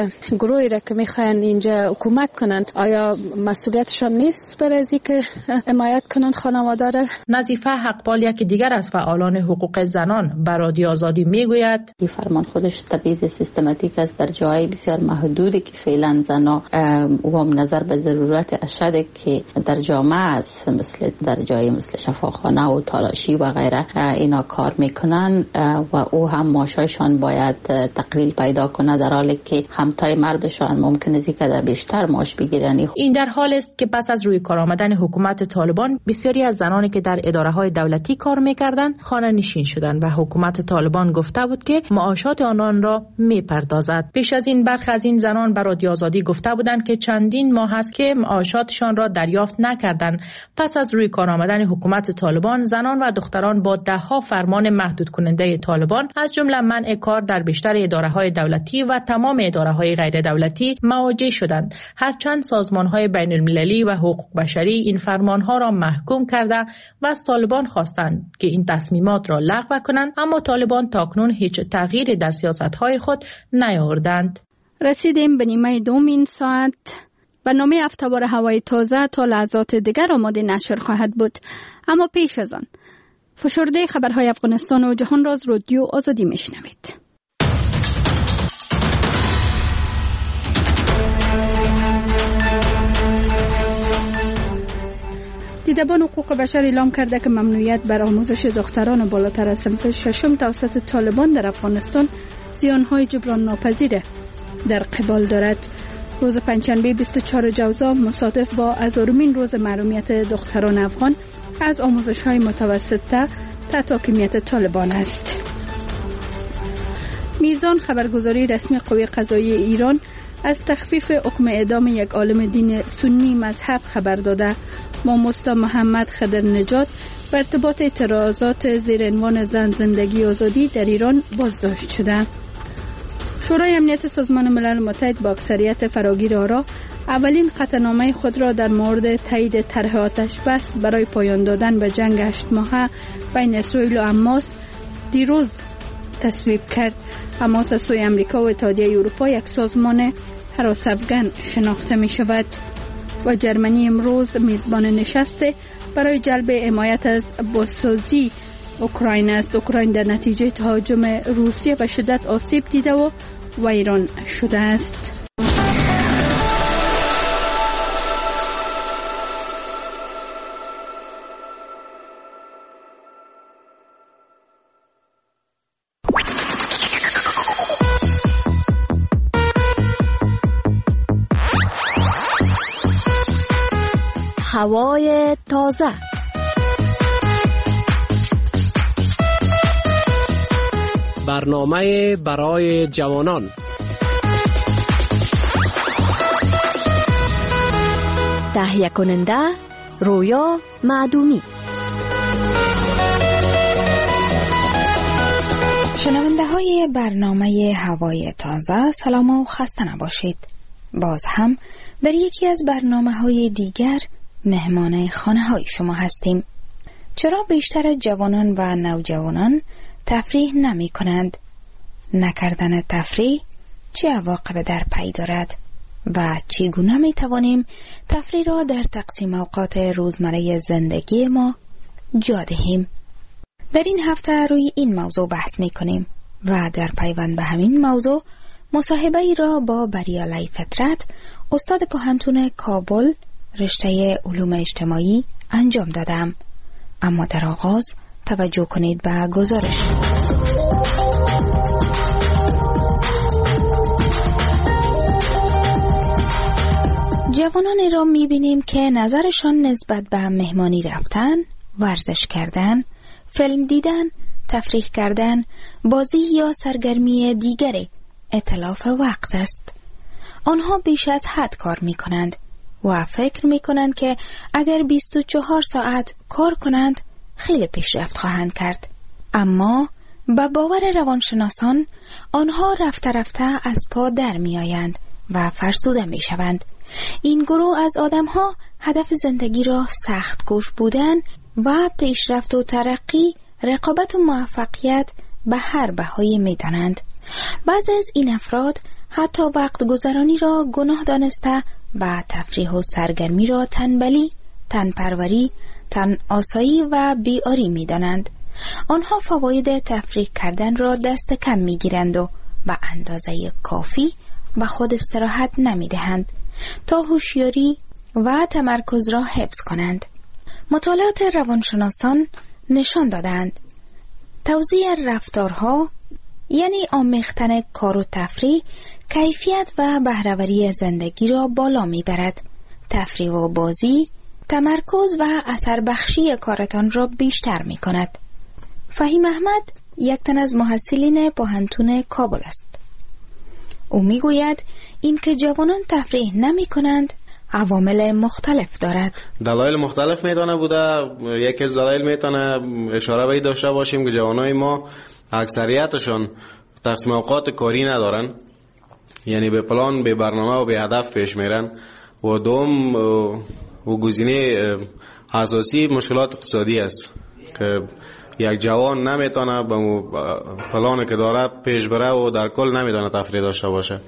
گروهی را که میخوان اینجا حکومت کنن آیا مسئولیتشان نیست برای اینکه حمایت کنن خانواده را؟ نظیفه حقپال یک دیگر از فعالان حقوق زنان به رادیو آزادی میگوید این فرمان خودش تبعیض سیستماتیک است در جای بسیار محدودی که فعلا زنها و نظر به ضرورت اشد که در جامعه است، مثل در جای مثل شفاخانه و تالاشی و غیره اینا کار میکنن و او هم معاششان باید تقلیل پیدا کنه، در حالی که همتای مردشان ممکن است که بیشتر معاش بگیرن. این در حال است که پس از روی کار آمدن حکومت طالبان بسیاری از زنانی که در اداره های دولتی کار میکردند خانه نشین شدند و حکومت طالبان گفته بود که معاشات آنان را را می پردازد. پیش از این برخی از این زنان به رادیو آزادی گفته بودند که چندین ماه است که معاشاتشان را دریافت نکردند. پس از روی کار آمدن حکومت طالبان، زنان و دختران با ده ها فرمان محدود کننده طالبان از جمله منع کار در بیشتر اداره‌های دولتی و تمام اداره‌های غیر دولتی مواجه شدند. هرچند سازمان‌های بین‌المللی و حقوق بشری این فرمان‌ها را محکوم کرده و از طالبان خواستند که این تصمیمات را لغو کنند، اما طالبان تاکنون هیچ تغییری در سیاست‌های خود نیاوردند. رسیدیم به نیمه دوم این ساعت. برنامه افتبار هوای تازه تا لحظات دیگر آماده نشر خواهد بود، اما پیش از آن فشرده خبرهای افغانستان و جهان را از رادیو آزادی میشنوید. دیدبان حقوق بشر اعلام کرده که ممنوعیت بر آموزش دختران بالاتر از صنف ششم توسط طالبان در افغانستان زیانهای جبران ناپذیره در قبال دارد. روز پنجشنبه بیست و چهارم جوزا مصادف با هزارمین روز محرومیت دختران افغان از آموزش‌های متوسطه تحت حاکمیت طالبان است. میزان خبرگزاری رسمی قوه قضاییه ایران از تخفیف حکم اعدام یک عالم دین سنی مذهب خبر داده. ماموستا محمد خضر نجات به ارتباط اعتراضات زیر عنوان زن زندگی آزادی در ایران بازداشت شده. شورای امنیت سازمان ملل متحد با اکثریت فراگیر آرا اولین قطعنامه خود را در مورد تایید طرح آتش بس برای پایان دادن به جنگ هشت ماهه بین اسرائیل و حماس دیروز تصویب کرد. حماس از سوی امریکا و اتحادیه اروپا یک سازمان هراس افغان شناخته می شود و جرمنی امروز میزبان نشست برای جلب حمایت از بازسازی اوکراین است. اوکراین در نتیجه تهاجم روسیه به شدت آسیب دیده و ویران شده است. هوای تازه. برنامه برای جوانان. تهیه کننده رویا معدومی. شنونده های برنامه هوای تازه، سلام و خسته نباشید. باز هم در یکی از برنامه های دیگر مهمان خانه های شما هستیم. چرا بیشتر جوانان و نوجوانان تفریح نمی کنند؟ نکردن تفریح چه عواقب در پی دارد؟ و چگونه می توانیم تفریح را در تقسیم اوقات روزمره زندگی ما جا دهیم؟ در این هفته روی این موضوع بحث می کنیم و در پیوند به همین موضوع مصاحبه ای را با بریالی فطرت، استاد پوهنتون کابل رشته علوم اجتماعی انجام دادم. اما در آغاز توجه کنید به گزارش. جوانانی را می‌بینیم که نظرشان نسبت به مهمانی رفتن، ورزش کردن، فیلم دیدن، تفریح کردن، بازی یا سرگرمی دیگری اتلاف وقت است. آنها بیش از حد کار می‌کنند و فکر می‌کنند که اگر بیست و چهار ساعت کار کنند خیلی پیشرفت خواهند کرد. اما به باور روانشناسان آنها رفته رفته از پا در می‌آیند و فرسوده می‌شوند. این گروه از آدم‌ها هدف زندگی را سخت کوش بودن و پیشرفت و ترقی، رقابت و موفقیت به هر بهایی می‌دانند. بعضی از این افراد حتی وقت گذرانی را گناه دانسته و تفریح و سرگرمی را تنبلی، تنپروری، تن آسایی و بیاری می دانند. آنها فواید تفریح کردن را دست کم می گیرند و به اندازه کافی به خود استراحت نمی دهند تا هوشیاری و تمرکز را حفظ کنند. مطالعات روانشناسان نشان دادند توزیع رفتارها، یعنی آمیختن کار و تفریح، کیفیت و بهره‌وری زندگی را بالا میبرد. تفریح و بازی تمرکز و اثر بخشی کارتان را بیشتر می کند. فهیم احمد یک تن از محصلین پوهنتون کابل است. او میگوید این که جوانان تفریح نمی کنند عوامل مختلف دارد. دلایل مختلف میتونه بوده. یکی از دلایل میتونه اشاره به این داشته باشیم که جوانای ما اکثریتشون تقسیم اوقات کاری ندارن، یعنی به پلان، به برنامه و به هدف پیش میرن. و دوم و گزینه اساسی مشکلات اقتصادی است که یک جوان نمیتونه به پلانی که داره پیش بره و در کل نمیتونه تفریح داشته باشه.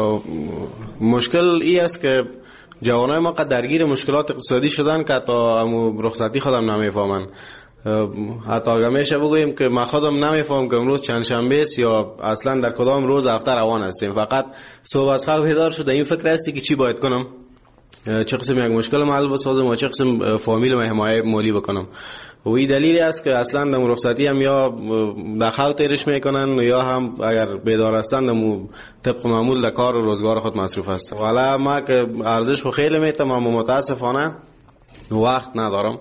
مشکل ای است که جوانای ما قد درگیر مشکلات اقتصادی شدن که تا رخصتی خودم نمیفهمن. حتی اگر میشه بگوییم که من خودم نمیفهم که امروز چند شنبه است یا اصلا در کدام روز هفته روان هستیم. فقط صبح از خواب بیدار شده این فکر هستی که چی باید کنم، چه قسم یک مشکل حل بسازم و چه قسم فامیل و حمایت مالی بکنم. و این دلیلی است که اصلا در رخصتی هم یا در خواب تیرش میکنن یا هم اگر بیدار هستن در طبق معمول در کار و روزگار خود مصروف هست. حالا ما که ارزش خو خیلی میتم اما متاسفانه وقت ندارم،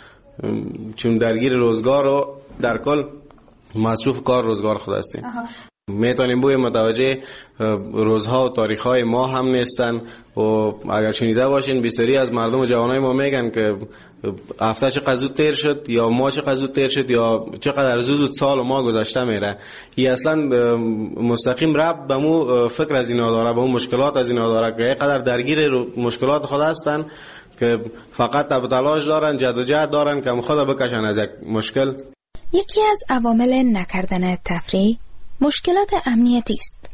چون درگیر روزگار و در کل مصروف کار روزگار خود هستیم. میتونیم بوی متوجه روزها و تاریخهای ما هم نیستن. و اگر شنیده باشین بسیاری از مردم و جوانای ما میگن که هفته چقدر زود تیر شد یا ماه چقدر زود تیر شد یا چقدر زود سال و ماه گذشته میره. این اصلا مستقیم ربط به مو فکر از اینا داره، به مو مشکلات از اینا داره که اینقدر درگیر مشکلات خود هستن که فقط تب تلاش دارن، جد و جهد دارن که خود بکشن از یک مشکل. یکی از عوامل نکردن تفریح مشکلات امنیتی است.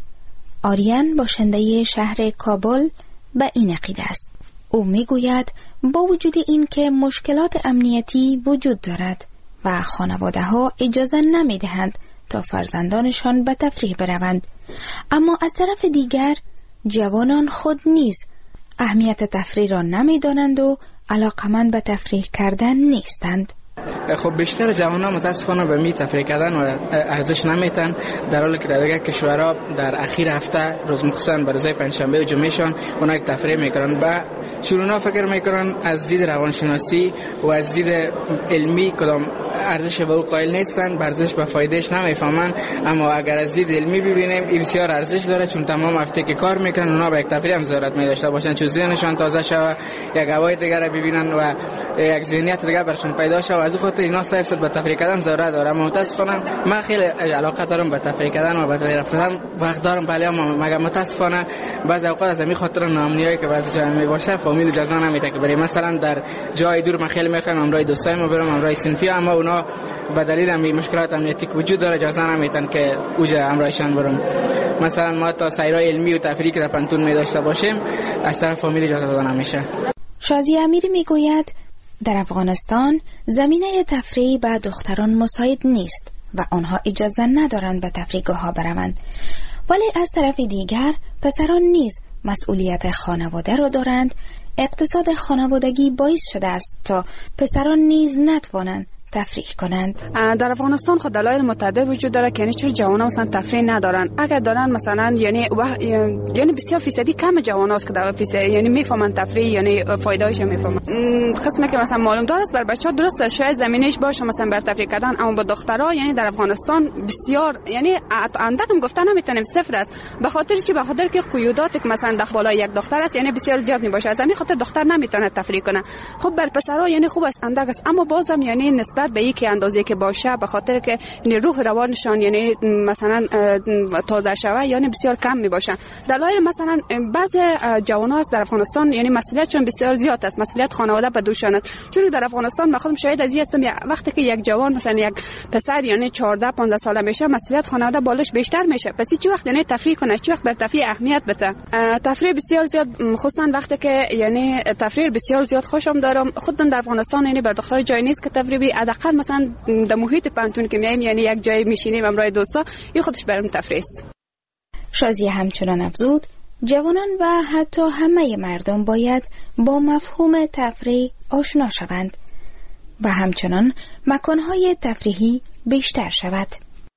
آریان باشنده شهر کابل به این عقیده است. او میگوید با وجود این که مشکلات امنیتی وجود دارد و خانواده ها اجازه نمی دهند تا فرزندانشان به تفریح بروند، اما از طرف دیگر جوانان خود نیز اهمیت تفریح را نمی دانند و علاقمند به تفریح کردن نیستند. خب بیشتر جوانان متاسفانه به می تفریح کردن و ارزش نمیتن، در حالی که در دیگر کشورها در اخیر هفته روز مخصوصا بر روزهای پنجشنبه و جمعهشان اونا یک تفریح میکنن. و چورونا فکر میکنن از دید روانشناسی و از دید علمی کدام ارزش به او قائل نیستن، ارزش به فایدهش نمیفهمن. اما اگر از دید علمی ببینیم این بسیار ارزش داره، چون تمام هفته که کار میکنن اونا به یک تفریح هم ضرورت می داشته باشن، چون ذهنشان تازه شوه، یک هوای دیگر رو ببینن و یک ذهنیت دیگر برشون پیدا شه. از خاطر اینا صرف به تفریح کردن ضرورت داره. اما متاسفانه من خیلی علاقه دارم به تفریح کردن و به تفریح رفتن، وقت دارم، ولی اما مگر متاسفانه بعضی اوقات از همین خاطر ناامنیایی که بعضی جا می باشه فامیل اجازه نمیده که بریم. مثلا در جای دور من خیلی میخوام امرای دوستای ما برم، امرای صنفی، اما اونا به دلیل همین مشکلات امنیتی که وجود داره اجازه نمیدن که اوجا امرایشان برم. مثلا ما تا سیرای علمی و تفریحی که در پنتون می داشته باشیم از طرف فامیل اجازه داده نمیشه. شازی امیری میگوید در افغانستان زمینه تفریح به دختران مساعد نیست و آنها اجازه ندارند به تفریحگاه ها بروند، ولی از طرف دیگر پسران نیز مسئولیت خانواده را دارند. اقتصاد خانوادگی باعث شده است تا پسران نیز نتوانند تفریح کنند. در افغانستان خود دلایل متعدد وجود داره که یعنی چرا جوانان مثلا تفریح ندارن. اگر دارن مثلا یعنی و... یعنی بسیار فیصدی کم جوانان است که در فیصد یعنی میفهمن تفریح یعنی فایده‌اش میفهمن. قسمی که مثلا معلوم داره است بر بچه‌ها درست شاید زمینش باشه مثلا بر تفریح کردن، اما با دخترها یعنی در افغانستان بسیار یعنی اندکم گفتن نمیتونیم صفر است. به خاطر چی؟ به خاطر که قیوداتی که مثلا داخل بالای یک دختر است یعنی بسیار زیاد میباشه، از همین خاطر دختر نمیتونه تفریح کنه. خب بر پسرها یعنی خوب است اندک است، اما بازم یعنی نسبت به یک اندازه که باشه به خاطر که یعنی روح روانشان یعنی مثلا تازه شوه یعنی بسیار کم می باشن. دلایل مثلا بعضی جوانان است در افغانستان یعنی مسئولیتشون بسیار زیاد است، مسئولیت خانواده به دوشان است. چون در افغانستان من خودم شاهد از این هستم وقتی که یک جوان مثلا یک پسر یعنی چهارده پانزده ساله میشه مسئولیت خانواده بالش بیشتر میشه. پس چی وقت یعنی تفریح کنه، چی وقت بر تفریح اهمیت بده. تفریح بسیار زیاد خصوصا وقتی که یعنی تفریح بسیار زیاد خوشم دارم. خودم در افغانستان یعنی بر دختر جای نیست که تفریح بی حداقل مثلا در محیط پانتون که میایم یعنی یک جای میشینیم امرای دوستا، این خودش برام تفریح است. شازیه همچنان افزود جوانان و حتی همه مردم باید با مفهوم تفریح آشنا شوند و همچنان مکانهای تفریحی بیشتر شود.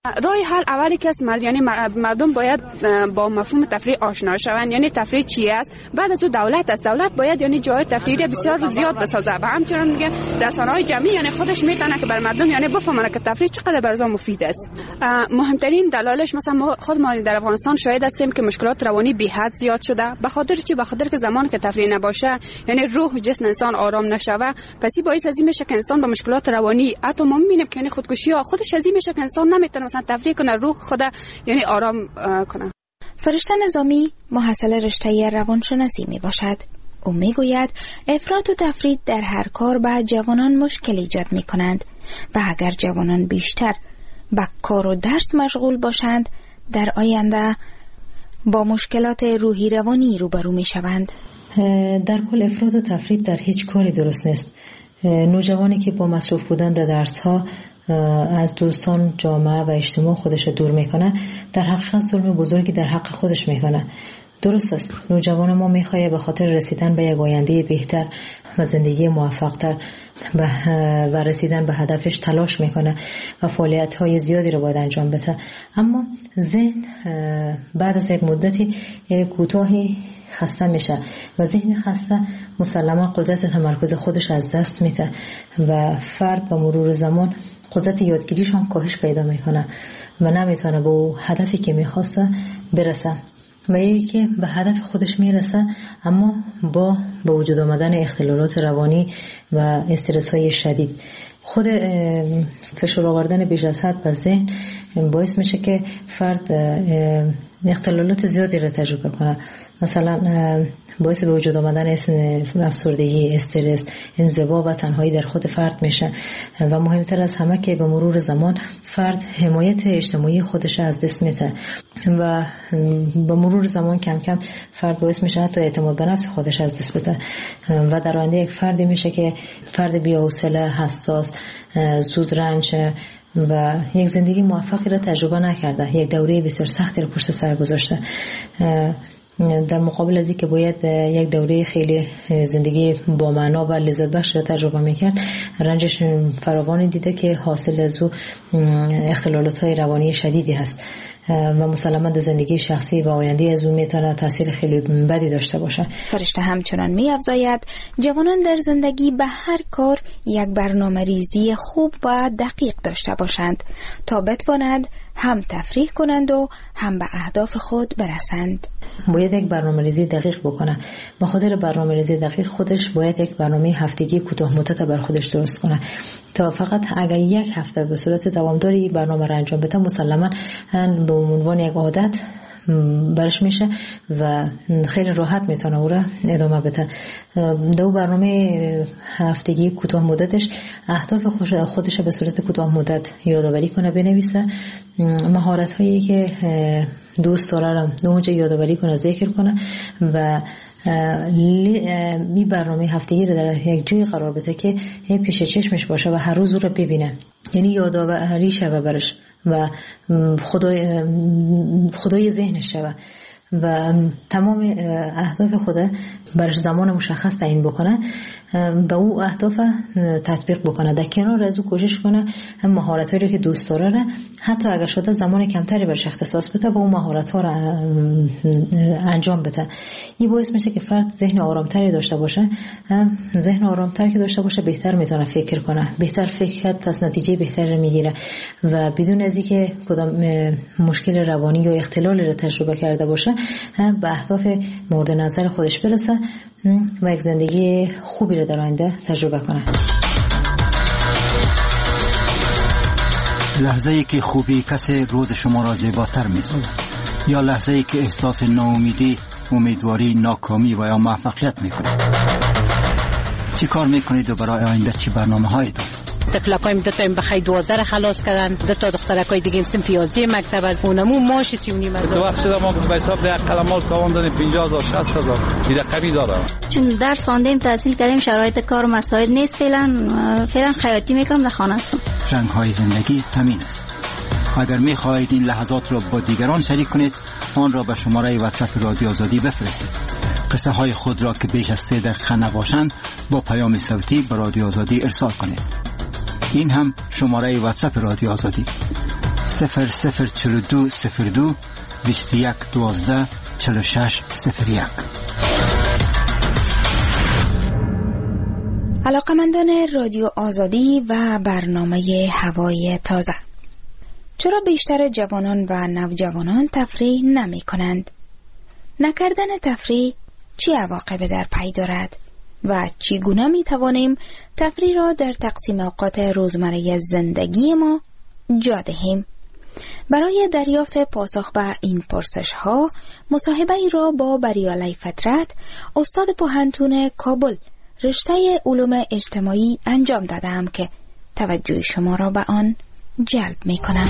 راه حل اولی که یعنی مردم باید با مفهوم تفریح آشنا شوند. یعنی تفریح چی است؟ بعد از اون دولت است. دولت باید یعنی جای تفریحی بسیار زیاد بسازه و همچنین میگه رسانه‌های جمعی یعنی خودش میتونه که بر مردم یعنی بفهمونه که تفریح چقدر برای مفید است. مهمترین دلایلش مثلا ما خود ما در افغانستان شاهد هستیم که مشکلات روانی بی حد زیاد شده. به خاطر چی؟ به خاطر که زمان که تفریح نباشه یعنی روح و جسم انسان آرام نشوه، پس این باعث از این میشه که انسان با مشکلات روانی حتی ما میبینیم که یعنی خودکشی ها خودش از این میشه که انسان نمیتونه مثلا تفریح کنه، روح خود یعنی آرام کنه. فرشته نظامی محصل رشته روانشناسی می باشد. او می گوید افراط و تفرید در هر کار به جوانان مشکل ایجاد می کنند و اگر جوانان بیشتر به کار و درس مشغول باشند در آینده با مشکلات روحی روانی روبرو می شوند. در کل افراط و تفرید در هیچ کاری درست نیست. نوجوانی که با مصروف بودن در درس ها از دوستان، جامعه و اجتماع خودش دور میکنه، در حقیقت ظلم بزرگی در حق خودش میکنه. درست است نوجوان ما میخواد به خاطر رسیدن به یک آینده بهتر و زندگی موفق‌تر و رسیدن به هدفش تلاش میکنه و فعالیت‌های زیادی رو باید انجام بده، اما ذهن بعد از یک مدتی کوتاهی خسته میشه و ذهن خسته مسلما قدرت تمرکز خودش از دست میده و فرد با مرور زمان قدرت یادگیریش هم کاهش پیدا میکنه و نمیتونه به اون هدفی که میخواسته برسه و یکی که به هدف خودش میرسه اما با به وجود آمدن اختلالات روانی و استرس های شدید. خود فشار آوردن بیش از حد به ذهن باعث میشه که فرد اختلالات زیادی رو تجربه کنه، مثلا باعث به وجود آمدن افسردگی، استرس، انزوا و تنهایی در خود فرد میشه و مهمتر از همه که به مرور زمان فرد حمایت اجتماعی خودش از دست میده و به مرور زمان کم کم فرد باعث میشه حتی اعتماد به نفس خودش از دست بده و در آینده یک فردی میشه که فرد بی‌حوصله، حساس، زود رنج و یک زندگی موفقی را تجربه نکرده، یک دوره بسیار سختی را پشت سر گذاشته، در مقابل از این که باید یک دوره خیلی زندگی با معنا و لذت بخش را تجربه میکرد، رنجش فراوانی دیده که حاصل از او اختلالات های روانی شدیدی هست و مسلماً در زندگی شخصی و آینده از او میتونه تاثیر خیلی بدی داشته باشه. فرشته همچنان می‌افزاید جوانان در زندگی به هر کار یک برنامه ریزی خوب و دقیق داشته باشند تا بتوانند هم تفریح کنند و هم به اهداف خود برسند. باید یک برنامه ریزی دقیق بکنه. به خاطر برنامه ریزی دقیق خودش باید یک برنامه هفتگی کوتاه مدت بر خودش درست کنه تا فقط اگر یک هفته به صورت دوامداری برنامه را انجام بده مسلما به عنوان یک عادت برش میشه و خیلی راحت میتونه او را ادامه بده. دو برنامه هفتگی کوتاه مدتش اهداف خودش به صورت کوتاه مدت یادآوری کنه، بنویسه، مهارت هایی که دوست داره رو اونجا یادآوری کنه، ذکر کنه و می برنامه هفتگی رو در یک جای قرار بده که پیش چشمش باشه و هر روز رو ببینه، یعنی یادآوری شوه برش و خدای خدای ذهنش شوه و تمام اهداف خود برش زمان مشخص تعیین بکنه و او اهداف تطبیق بکنه، در کنار از او کوشش کنه هم مهارت‌هایی رو که دوست داره حتی اگر شده زمان کمتری برش اختصاص بده و اون مهارت‌ها رو انجام بده. این باعث میشه که فرد ذهن آرامتری داشته باشه، ذهن آرامتر که داشته باشه بهتر میتونه فکر کنه، بهتر فکر کرد پس نتیجه بهتری میگیره و بدون از اینکه کدام مشکل روانی یا اختلالی رو تجربه کرده باشه به اهداف مورد نظر خودش برسه و یک زندگی خوبی رو در آینده تجربه کنه. لحظه ای که خوبی کسی روز شما را زیباتر می‌سازد یا لحظه ای که احساس ناامیدی، امیدواری، ناکامی و یا موفقیت می‌کنید. چی کار می‌کنید و برای آینده چی برنامه‌هایی دارید؟ تفلقایم دو تا این بخی دوازده خلاص کردن، دو تا دخترکای دیگه هم پیازی مکتب از اونمو ماش سی و نیم هزار. تو وقت شده ما به حساب یک قلمال تاوان دادیم پنجاه هزار شصت هزار دیگه کمی داره. چون درس خواندیم تحصیل کردیم شرایط کار مساعد نیست، فعلا فعلا خیاطی میکنم در خانه هستم. رنگ های زندگی همین است. اگر میخواهید این لحظات را با دیگران شریک کنید آن را به شماره واتساپ رادیو آزادی بفرستید. قصه های خود را که بیش از سه دقیقه نباشند با پیام صوتی به رادیو آزادی ارسال کنید. این هم شماره واتساپ رادیو آزادی صفر صفر چهل و دو صفر دو بیست و یک دوازده چهل و شش صفر یک. علاقمندان رادیو آزادی و برنامه هوای تازه، چرا بیشتر جوانان و نوجوانان تفریح نمی کنند؟ نکردن تفریح چه عواقبی در پی دارد و چگونه می توانیم تفریح را در تقسیم اوقات روزمره زندگی ما جا دهیم؟ برای دریافت پاسخ به این پرسش ها مصاحبه ای را با بریالی فطرت، استاد پوهنتون کابل رشته علوم اجتماعی انجام دادم که توجه شما را به آن جلب می کنم.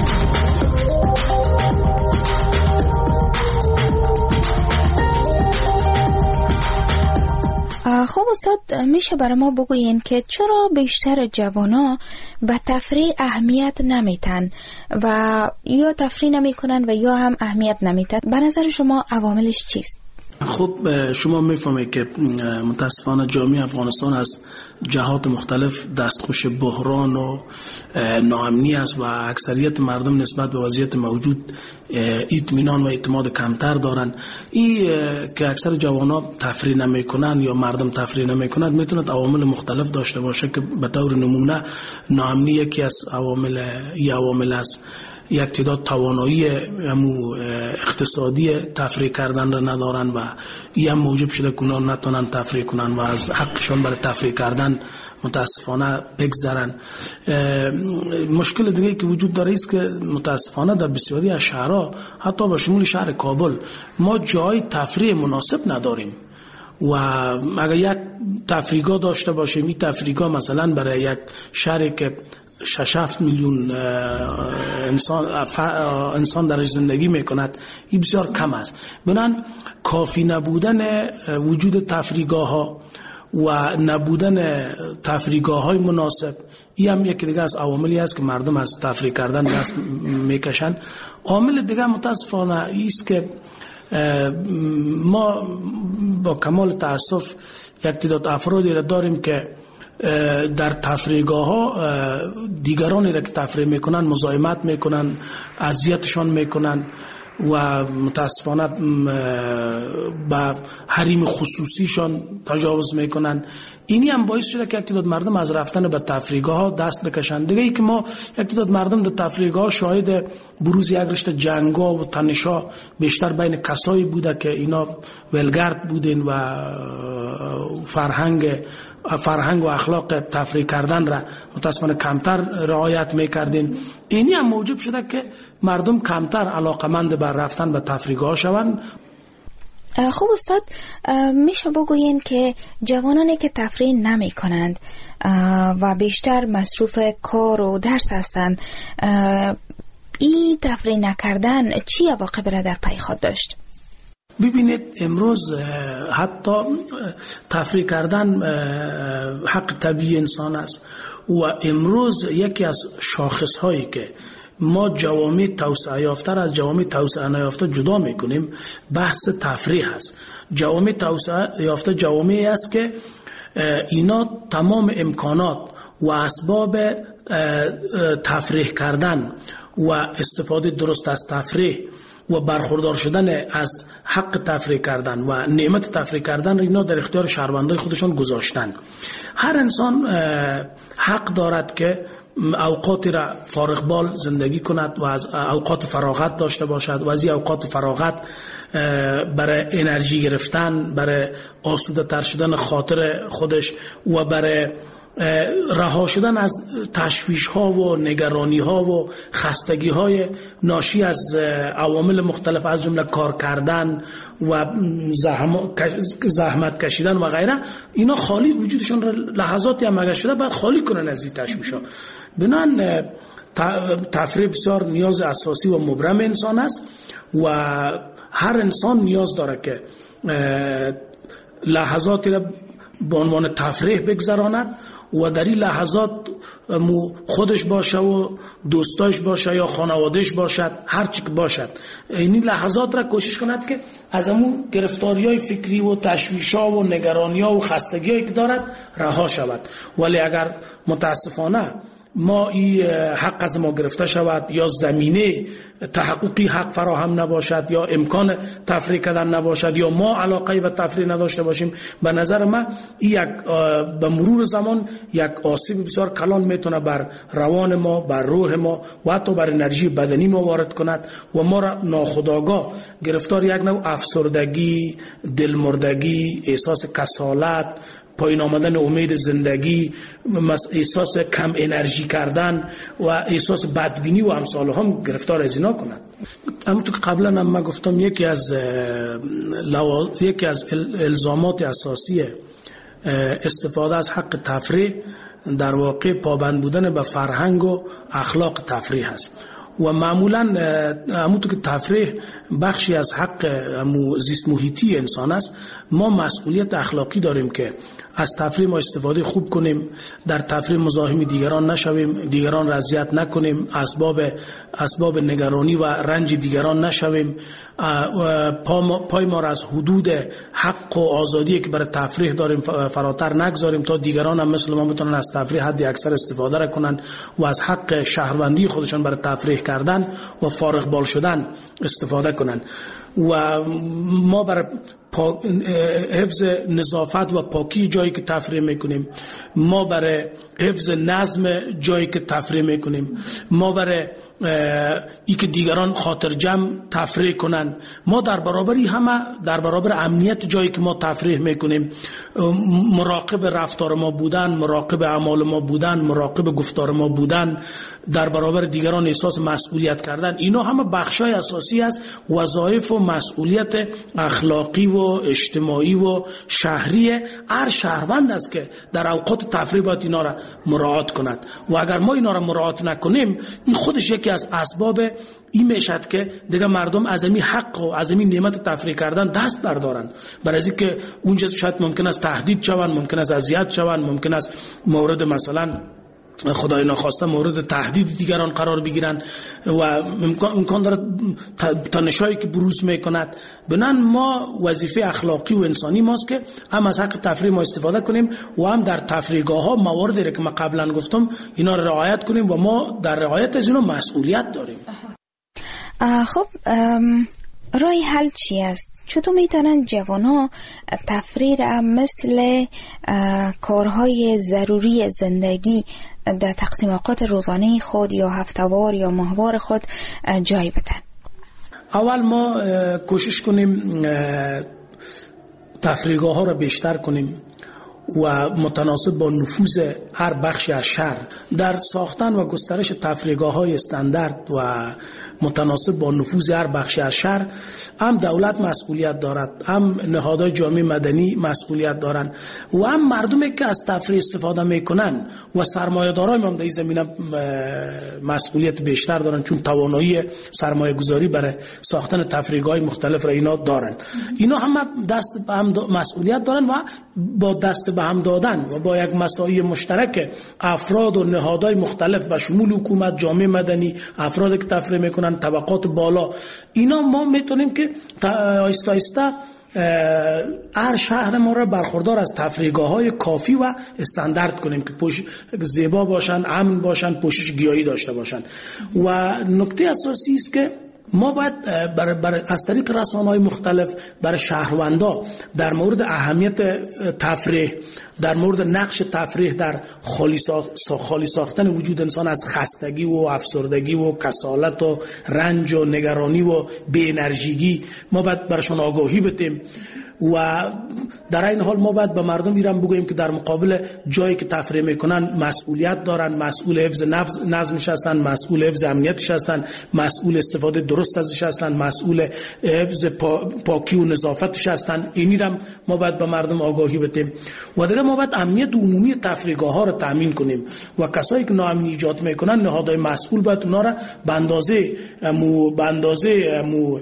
خب استاد، میشه برای ما بگوین که چرا بیشتر جوانا به تفریح اهمیت نمیتن و یا تفریح نمیکنن و یا هم اهمیت نمیتن؟ به نظر شما عواملش چیست؟ خب شما میفهمید که متاسفانه جامعه افغانستان از جهات مختلف دستخوش بحران و ناامنی است و اکثریت مردم نسبت به وضعیت موجود اطمینان و اعتماد کمتر دارن. این که اکثر جوانا تفریح نمیکنن یا مردم تفریح نمیکنند میتونه عوامل مختلف داشته باشه که به طور نمونه ناامنی یکی از عوامل ای عوامل است. یک تعداد توانایی اقتصادی تفریح کردن را ندارن و این هم موجب شده که اونا نتونن تفریح کنن و از حقشان برای تفریح کردن متاسفانه بگذرن. مشکل دیگه که وجود داره است که متاسفانه در بسیاری از شهرها حتی به شمول شهر کابل ما جای تفریح مناسب نداریم و اگر یک تفریحگاه داشته باشیم، این تفریحگاه مثلا برای یک شهری که شش هفت میلیون انسان انسان درش زندگی میکند این بسیار کم است. بنابراین کافی نبودن وجود تفریحگاه ها و نبودن تفریحگاه های مناسب این هم یکی دیگه از عواملی است که مردم از تفریح کردن دست میکشند. عامل دیگه متاسفانه است که ما با کمال تاسف یک تعداد افرادی را داریم که در تفریحگاه ها دیگرانی را که تفریح میکنن مزاحمت میکنن، اذیتشان میکنن و متاسفانه با حریم خصوصیشان تجاوز میکنن. اینی هم باعث شده که یک تعداد مردم از رفتن به تفریحگاه ها دست بکشند. دیگه ای که ما یک تعداد مردم در تفریحگاه ها شاهد بروز یک رشته جنگا و تنشا بیشتر بین کسایی بوده که اینا ولگرد بودین و فرهنگ فرهنگ و اخلاق تفریح کردن را متاسفانه کمتر رعایت میکردین. اینی هم موجب شده که مردم کمتر علاقمند بر رفتن به تفریحگاه شوند. خب استاد، میشه بگوین که جوانانی که تفریح نمی کنند و بیشتر مصروف کار و درس هستند، این تفریح نکردن چی عواقب را در پی خود داشت؟ ببینید امروز حتی تفریح کردن حق طبیعی انسان است و امروز یکی از شاخص هایی که ما جوامع توسعه یافته از جوامع توسعه نیافته جدا میکنیم بحث تفریح است. جوامع توسعه یافته جوامعی است که اینا تمام امکانات و اسباب تفریح کردن و استفاده درست از تفریح و برخوردار شدن از حق تفریح کردن و نعمت تفریح کردن اینا در اختیار شهروندان خودشان گذاشتن. هر انسان حق دارد که اوقاتی را فارغ بال زندگی کند و از اوقات فراغت داشته باشد و از این اوقات فراغت برای انرژی گرفتن، برای آسوده تر شدن خاطر خودش و برای رها شدن از تشویش ها و نگرانی ها و خستگی های ناشی از عوامل مختلف از جمله کار کردن و زحمت کشیدن و غیره، اینا خالی وجودشون را لحظاتی هم اگر شده باید خالی کنن از این تشویش ها. بنان تفریح بسیار نیاز اساسی و مبرم انسان است و هر انسان نیاز داره که لحظاتی را به عنوان تفریح بگذراند و در این لحظات خودش باشه و دوستاش باشه یا خانوادهش باشد، هر چی که باشد، این لحظات را کوشش کند که از همون گرفتاری‌های فکری و تشویش‌ها و نگرانی‌ها و خستگی‌هایی که دارد رها شود. ولی اگر متاسفانه ما این حق از ما گرفته شود یا زمینه تحققی حق فراهم نباشد یا امکان تفریح کردن نباشد یا ما علاقه به تفریح نداشته باشیم، به نظر من این یک به مرور زمان یک آسیب بسیار کلان میتونه بر روان ما، بر روح ما و حتی بر انرژی بدنی ما وارد کند و ما را ناخودآگاه گرفتار یک نوع افسردگی، دلمردگی، احساس کسالت، پایین آمدن امید زندگی، احساس کم انرژی کردن و احساس بدبینی و امثال هم گرفتار از اینا کند. اما تو که قبلا هم من گفتم یکی از لوا... یکی از الزامات اساسی استفاده از حق تفریح در واقع پابند بودن به فرهنگ و اخلاق تفریح است و معمولا همون تو که تفریح بخشی از حق زیست محیطی انسان است، ما مسئولیت اخلاقی داریم که از تفریح ما استفاده خوب کنیم، در تفریح مزاحم دیگران نشویم، دیگران را اذیت نکنیم، اسباب اسباب نگرانی و رنج دیگران نشویم، پای ما را از حدود حق و آزادی که برای تفریح داریم فراتر نگذاریم تا دیگران هم مثل ما بتونن از تفریح حد اکثر استفاده را کنن و از حق شهروندی خودشان برای تفریح کردن و فارغ بال شدن استفاده کنن و ما برای حفظ نظافت و پاکی جایی که تفریح میکنیم، ما برای حفظ نظم جایی که تفریح میکنیم، ما برای ای که دیگران خاطر جمع تفریح کنن، ما در برابری همه در برابر امنیت جایی که ما تفریح میکنیم مراقب رفتار ما بودن، مراقب اعمال ما بودن، مراقب گفتار ما بودن، در برابر دیگران احساس مسئولیت کردن، اینا همه بخشای اساسی است وظایف و مسئولیت اخلاقی و اجتماعی و شهری هر شهروند است که در اوقات تفریح باید اینا را مراعات کند و اگر ما اینا را مراعات نکنیم این خودش یکی از اسباب این میشد که دیگه مردم از این حق و از این نعمت تفریح کردن دست بردارن، برای اینکه اونجا شاید ممکن است تهدید شوند، ممکن است اذیت شوند، ممکن است مورد مثلا خدای ناخواسته مورد تهدید دیگران قرار بگیرن و امکان داره تنشایی که بروز میکند. بنان ما وظیفه اخلاقی و انسانی ماست که هم از حق تفریح ما استفاده کنیم و هم در تفریحگاه ها مواردی که ما قبلا گفتم اینا رو رعایت کنیم و ما در رعایت از اینا مسئولیت داریم. خب رای حل چی است؟ چطور میتونن جوانها تفریح را مثل کارهای ضروری زندگی در تقسیم اوقات روزانه خود یا هفتهوار یا ماهوار خود جای بدن؟ اول ما کوشش کنیم تفریحگاه ها را بیشتر کنیم و متناسب با نفوذ هر بخشی از شهر در ساختن و گسترش تفریحگاه های استاندارد و متناسب با نفوذ هر بخشی از شهر هم دولت مسئولیت دارد، هم نهادهای جامعه مدنی مسئولیت دارند و هم مردمی که از تفریح استفاده میکنن و سرمایه‌داران هم در این زمینه مسئولیت بیشتر دارن چون توانایی سرمایه گذاری برای ساختن تفریحگاه مختلف را اینا دارن. اینا هم دست به هم مسئولیت دارن و با دست به هم دادن و با یک مساعی مشترک افراد و نهادهای مختلف به شمول حکومت، جامعه مدنی، افراد که تفریح میکنن، طبقات بالا، اینا ما میتونیم که آیسته آیسته هر شهر ما را برخوردار از تفریحگاه های کافی و استاندارد کنیم که پوش زیبا باشن، امن باشن، پوشش گیاهی داشته باشن. و نکته اساسی است که ما باید بر بر از طریق رسانه‌های مختلف برای شهروندا در مورد اهمیت تفریح، در مورد نقش تفریح در خالی خالی ساختن وجود انسان از خستگی و افسردگی و کسالت و رنج و نگرانی و بی انرژیگی ما باید برشون آگاهی بدیم و در این حال ما باید به مردم ایران بگوییم که در مقابل جایی که تفریح میکنن مسئولیت دارن، مسئول حفظ نظمش هستن، مسئول حفظ امنیتش هستن، مسئول استفاده درست ازش هستن، مسئول حفظ پا، پاکی و نظافتش هستن. اینی هم ما باید به مردم آگاهی بدیم و دیگه ما باید امنیت عمومی تفریحگاه ها رو تامین کنیم و کسایی که ناامنی ایجاد میکنن نهادهای مسئول باید اونا رو به اندازه مو به اندازه مو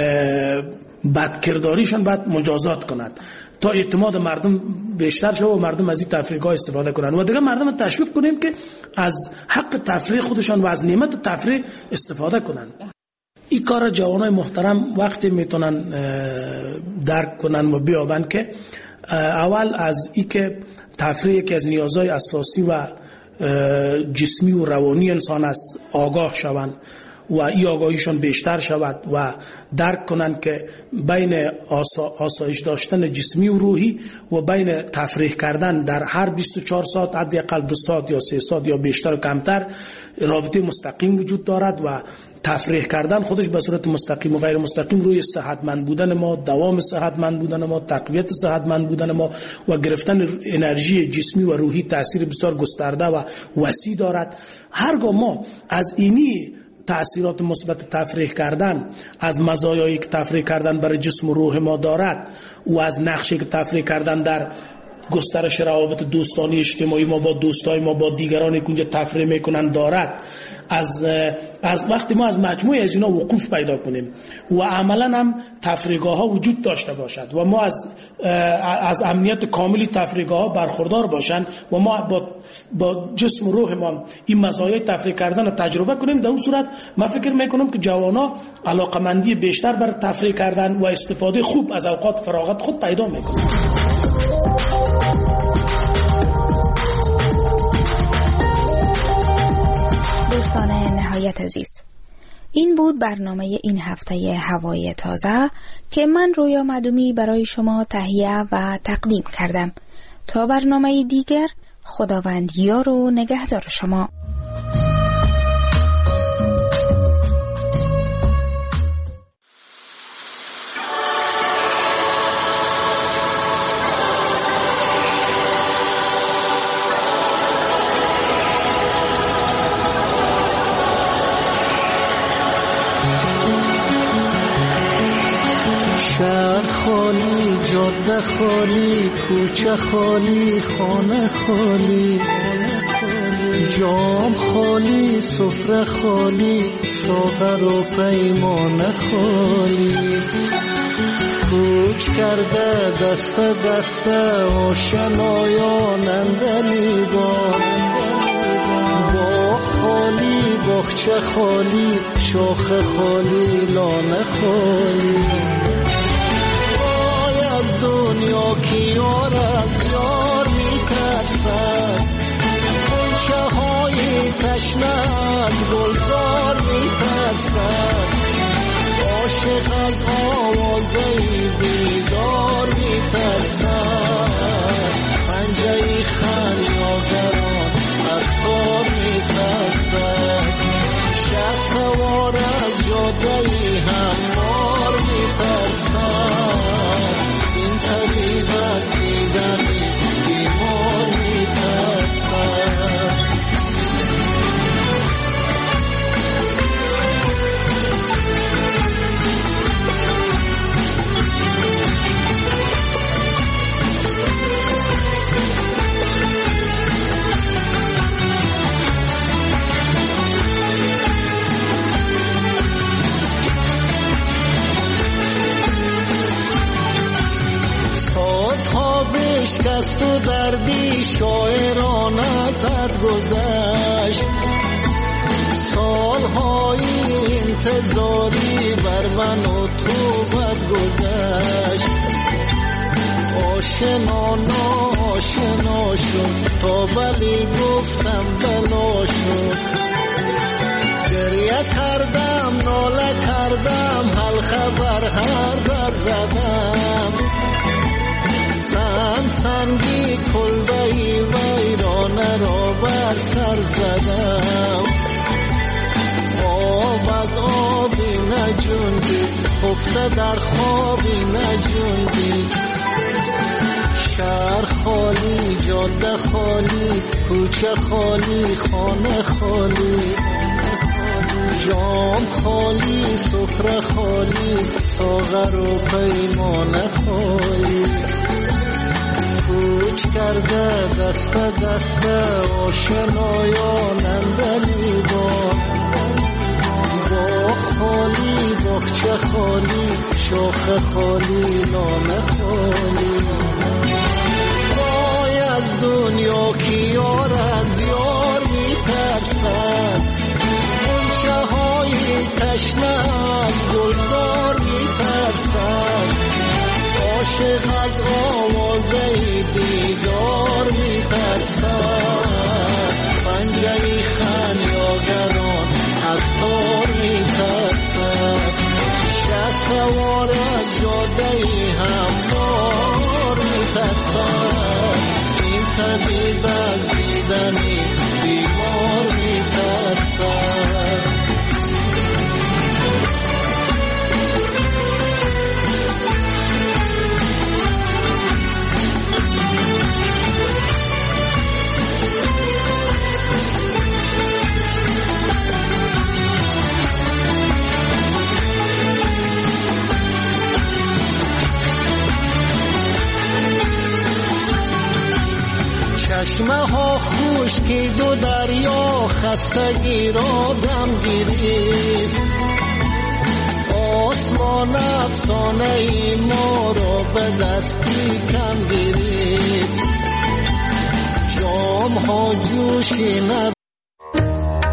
بدکرداریشون باید مجازات کند تا اعتماد مردم بیشتر شه و مردم از این تفریحگاه استفاده کنن و دیگه مردم تشویق کنیم که از حق تفریح خودشان و از نعمت تفریح استفاده کنن. این کار جوانای محترم وقتی میتونن درک کنن و بیابن که اول از این که تفریح یکی از نیازهای اساسی و جسمی و روانی انسان است آگاه شوند و این آگاهیشان بیشتر شود و درک کنند که بین آسایش داشتن جسمی و روحی و بین تفریح کردن در هر بیست و چهار ساعت حداقل دو ساعت یا سه ساعت یا بیشتر و کمتر رابطه مستقیم وجود دارد و تفریح کردن خودش به صورت مستقیم و غیر مستقیم روی صحتمند بودن ما، دوام صحتمند بودن ما، تقویت صحتمند بودن ما و گرفتن انرژی جسمی و روحی تاثیر بسیار گسترده و وسیع دارد. هرگاه ما از اینی تأثیرات مثبت تفریح کردن، از مزایایی که تفریح کردن برای جسم و روح ما دارد و از نقشی که تفریح کردن در گسترش روابط دوستانی اجتماعی ما با دوستای ما با دیگرانی که اونجا تفریح میکنن دارد، از از وقتی ما از مجموعه از اینا وقوف پیدا کنیم و عملا هم تفریحگاه ها وجود داشته باشد و ما از از امنیت کاملی تفریحگاه ها برخوردار باشند و ما با با جسم و روح ما این مزایای تفریح کردن رو تجربه کنیم، در اون صورت من فکر میکنم که جوانا علاقمندی بیشتر بر تفریح کردن و استفاده خوب از اوقات فراغت خود پیدا میکنن. دوستان نهایت عزیز، این بود برنامه این هفته هوای تازه که من رویا معدومی برای شما تهیه و تقدیم کردم. تا برنامه دیگر، خداوند یار و نگهدار شما. شهر خالی، جاده خالی، کوچه خالی، خانه خالی، جام خالی، سفره خالی، ساغر و پیمانه خالی. کوچ کرده دست دست آشنایان اندلی بار، باغ خالی، باغچه خالی، شاخه خالی، لانه خالی. دنیا کی یار از یار میترسد، گلچه های تشنه از گلزار میترسد، عاشق از آوازه بیدار میترسد، پنجه خریداران از کار میترسد، شهر سوار از جاده هموار میترسد، طبیبت دیدنی بیمار میترسد. شکست و دردی شاعران ازت گذشت، سالهای انتظاری بر من و تو بد گذشت، آشنا ناشنا شد تا ولی گفتم بلا شد، گریه کردم ناله کردم حل خبر هر در زدم، سنگ سنگی کلبهی ویرانه را بر سر زدم، آب از آبی نجوندی خفته در خوابی نجوندی، شهر خالی، جاده خالی، کوچه خالی، خانه خالی، جام خالی، سفره خالی، ساغر و پیمانه خالی. کوچ کرده دست دست آشنایان اندلی بار، باغ خالی، باغچه خالی، شاخه خالی، لانه خالی. وای از دنیا کی یار از یار میترسد، گلچه های تشنه از گلزار میترسد، عاشق از آوازه دیدار میترسد، چشمه ها خشکید و دریا خستگی را دم گرفت. آسمان افسانه ای ما را به دستی کم گرفت. جام ها جوشی ندارد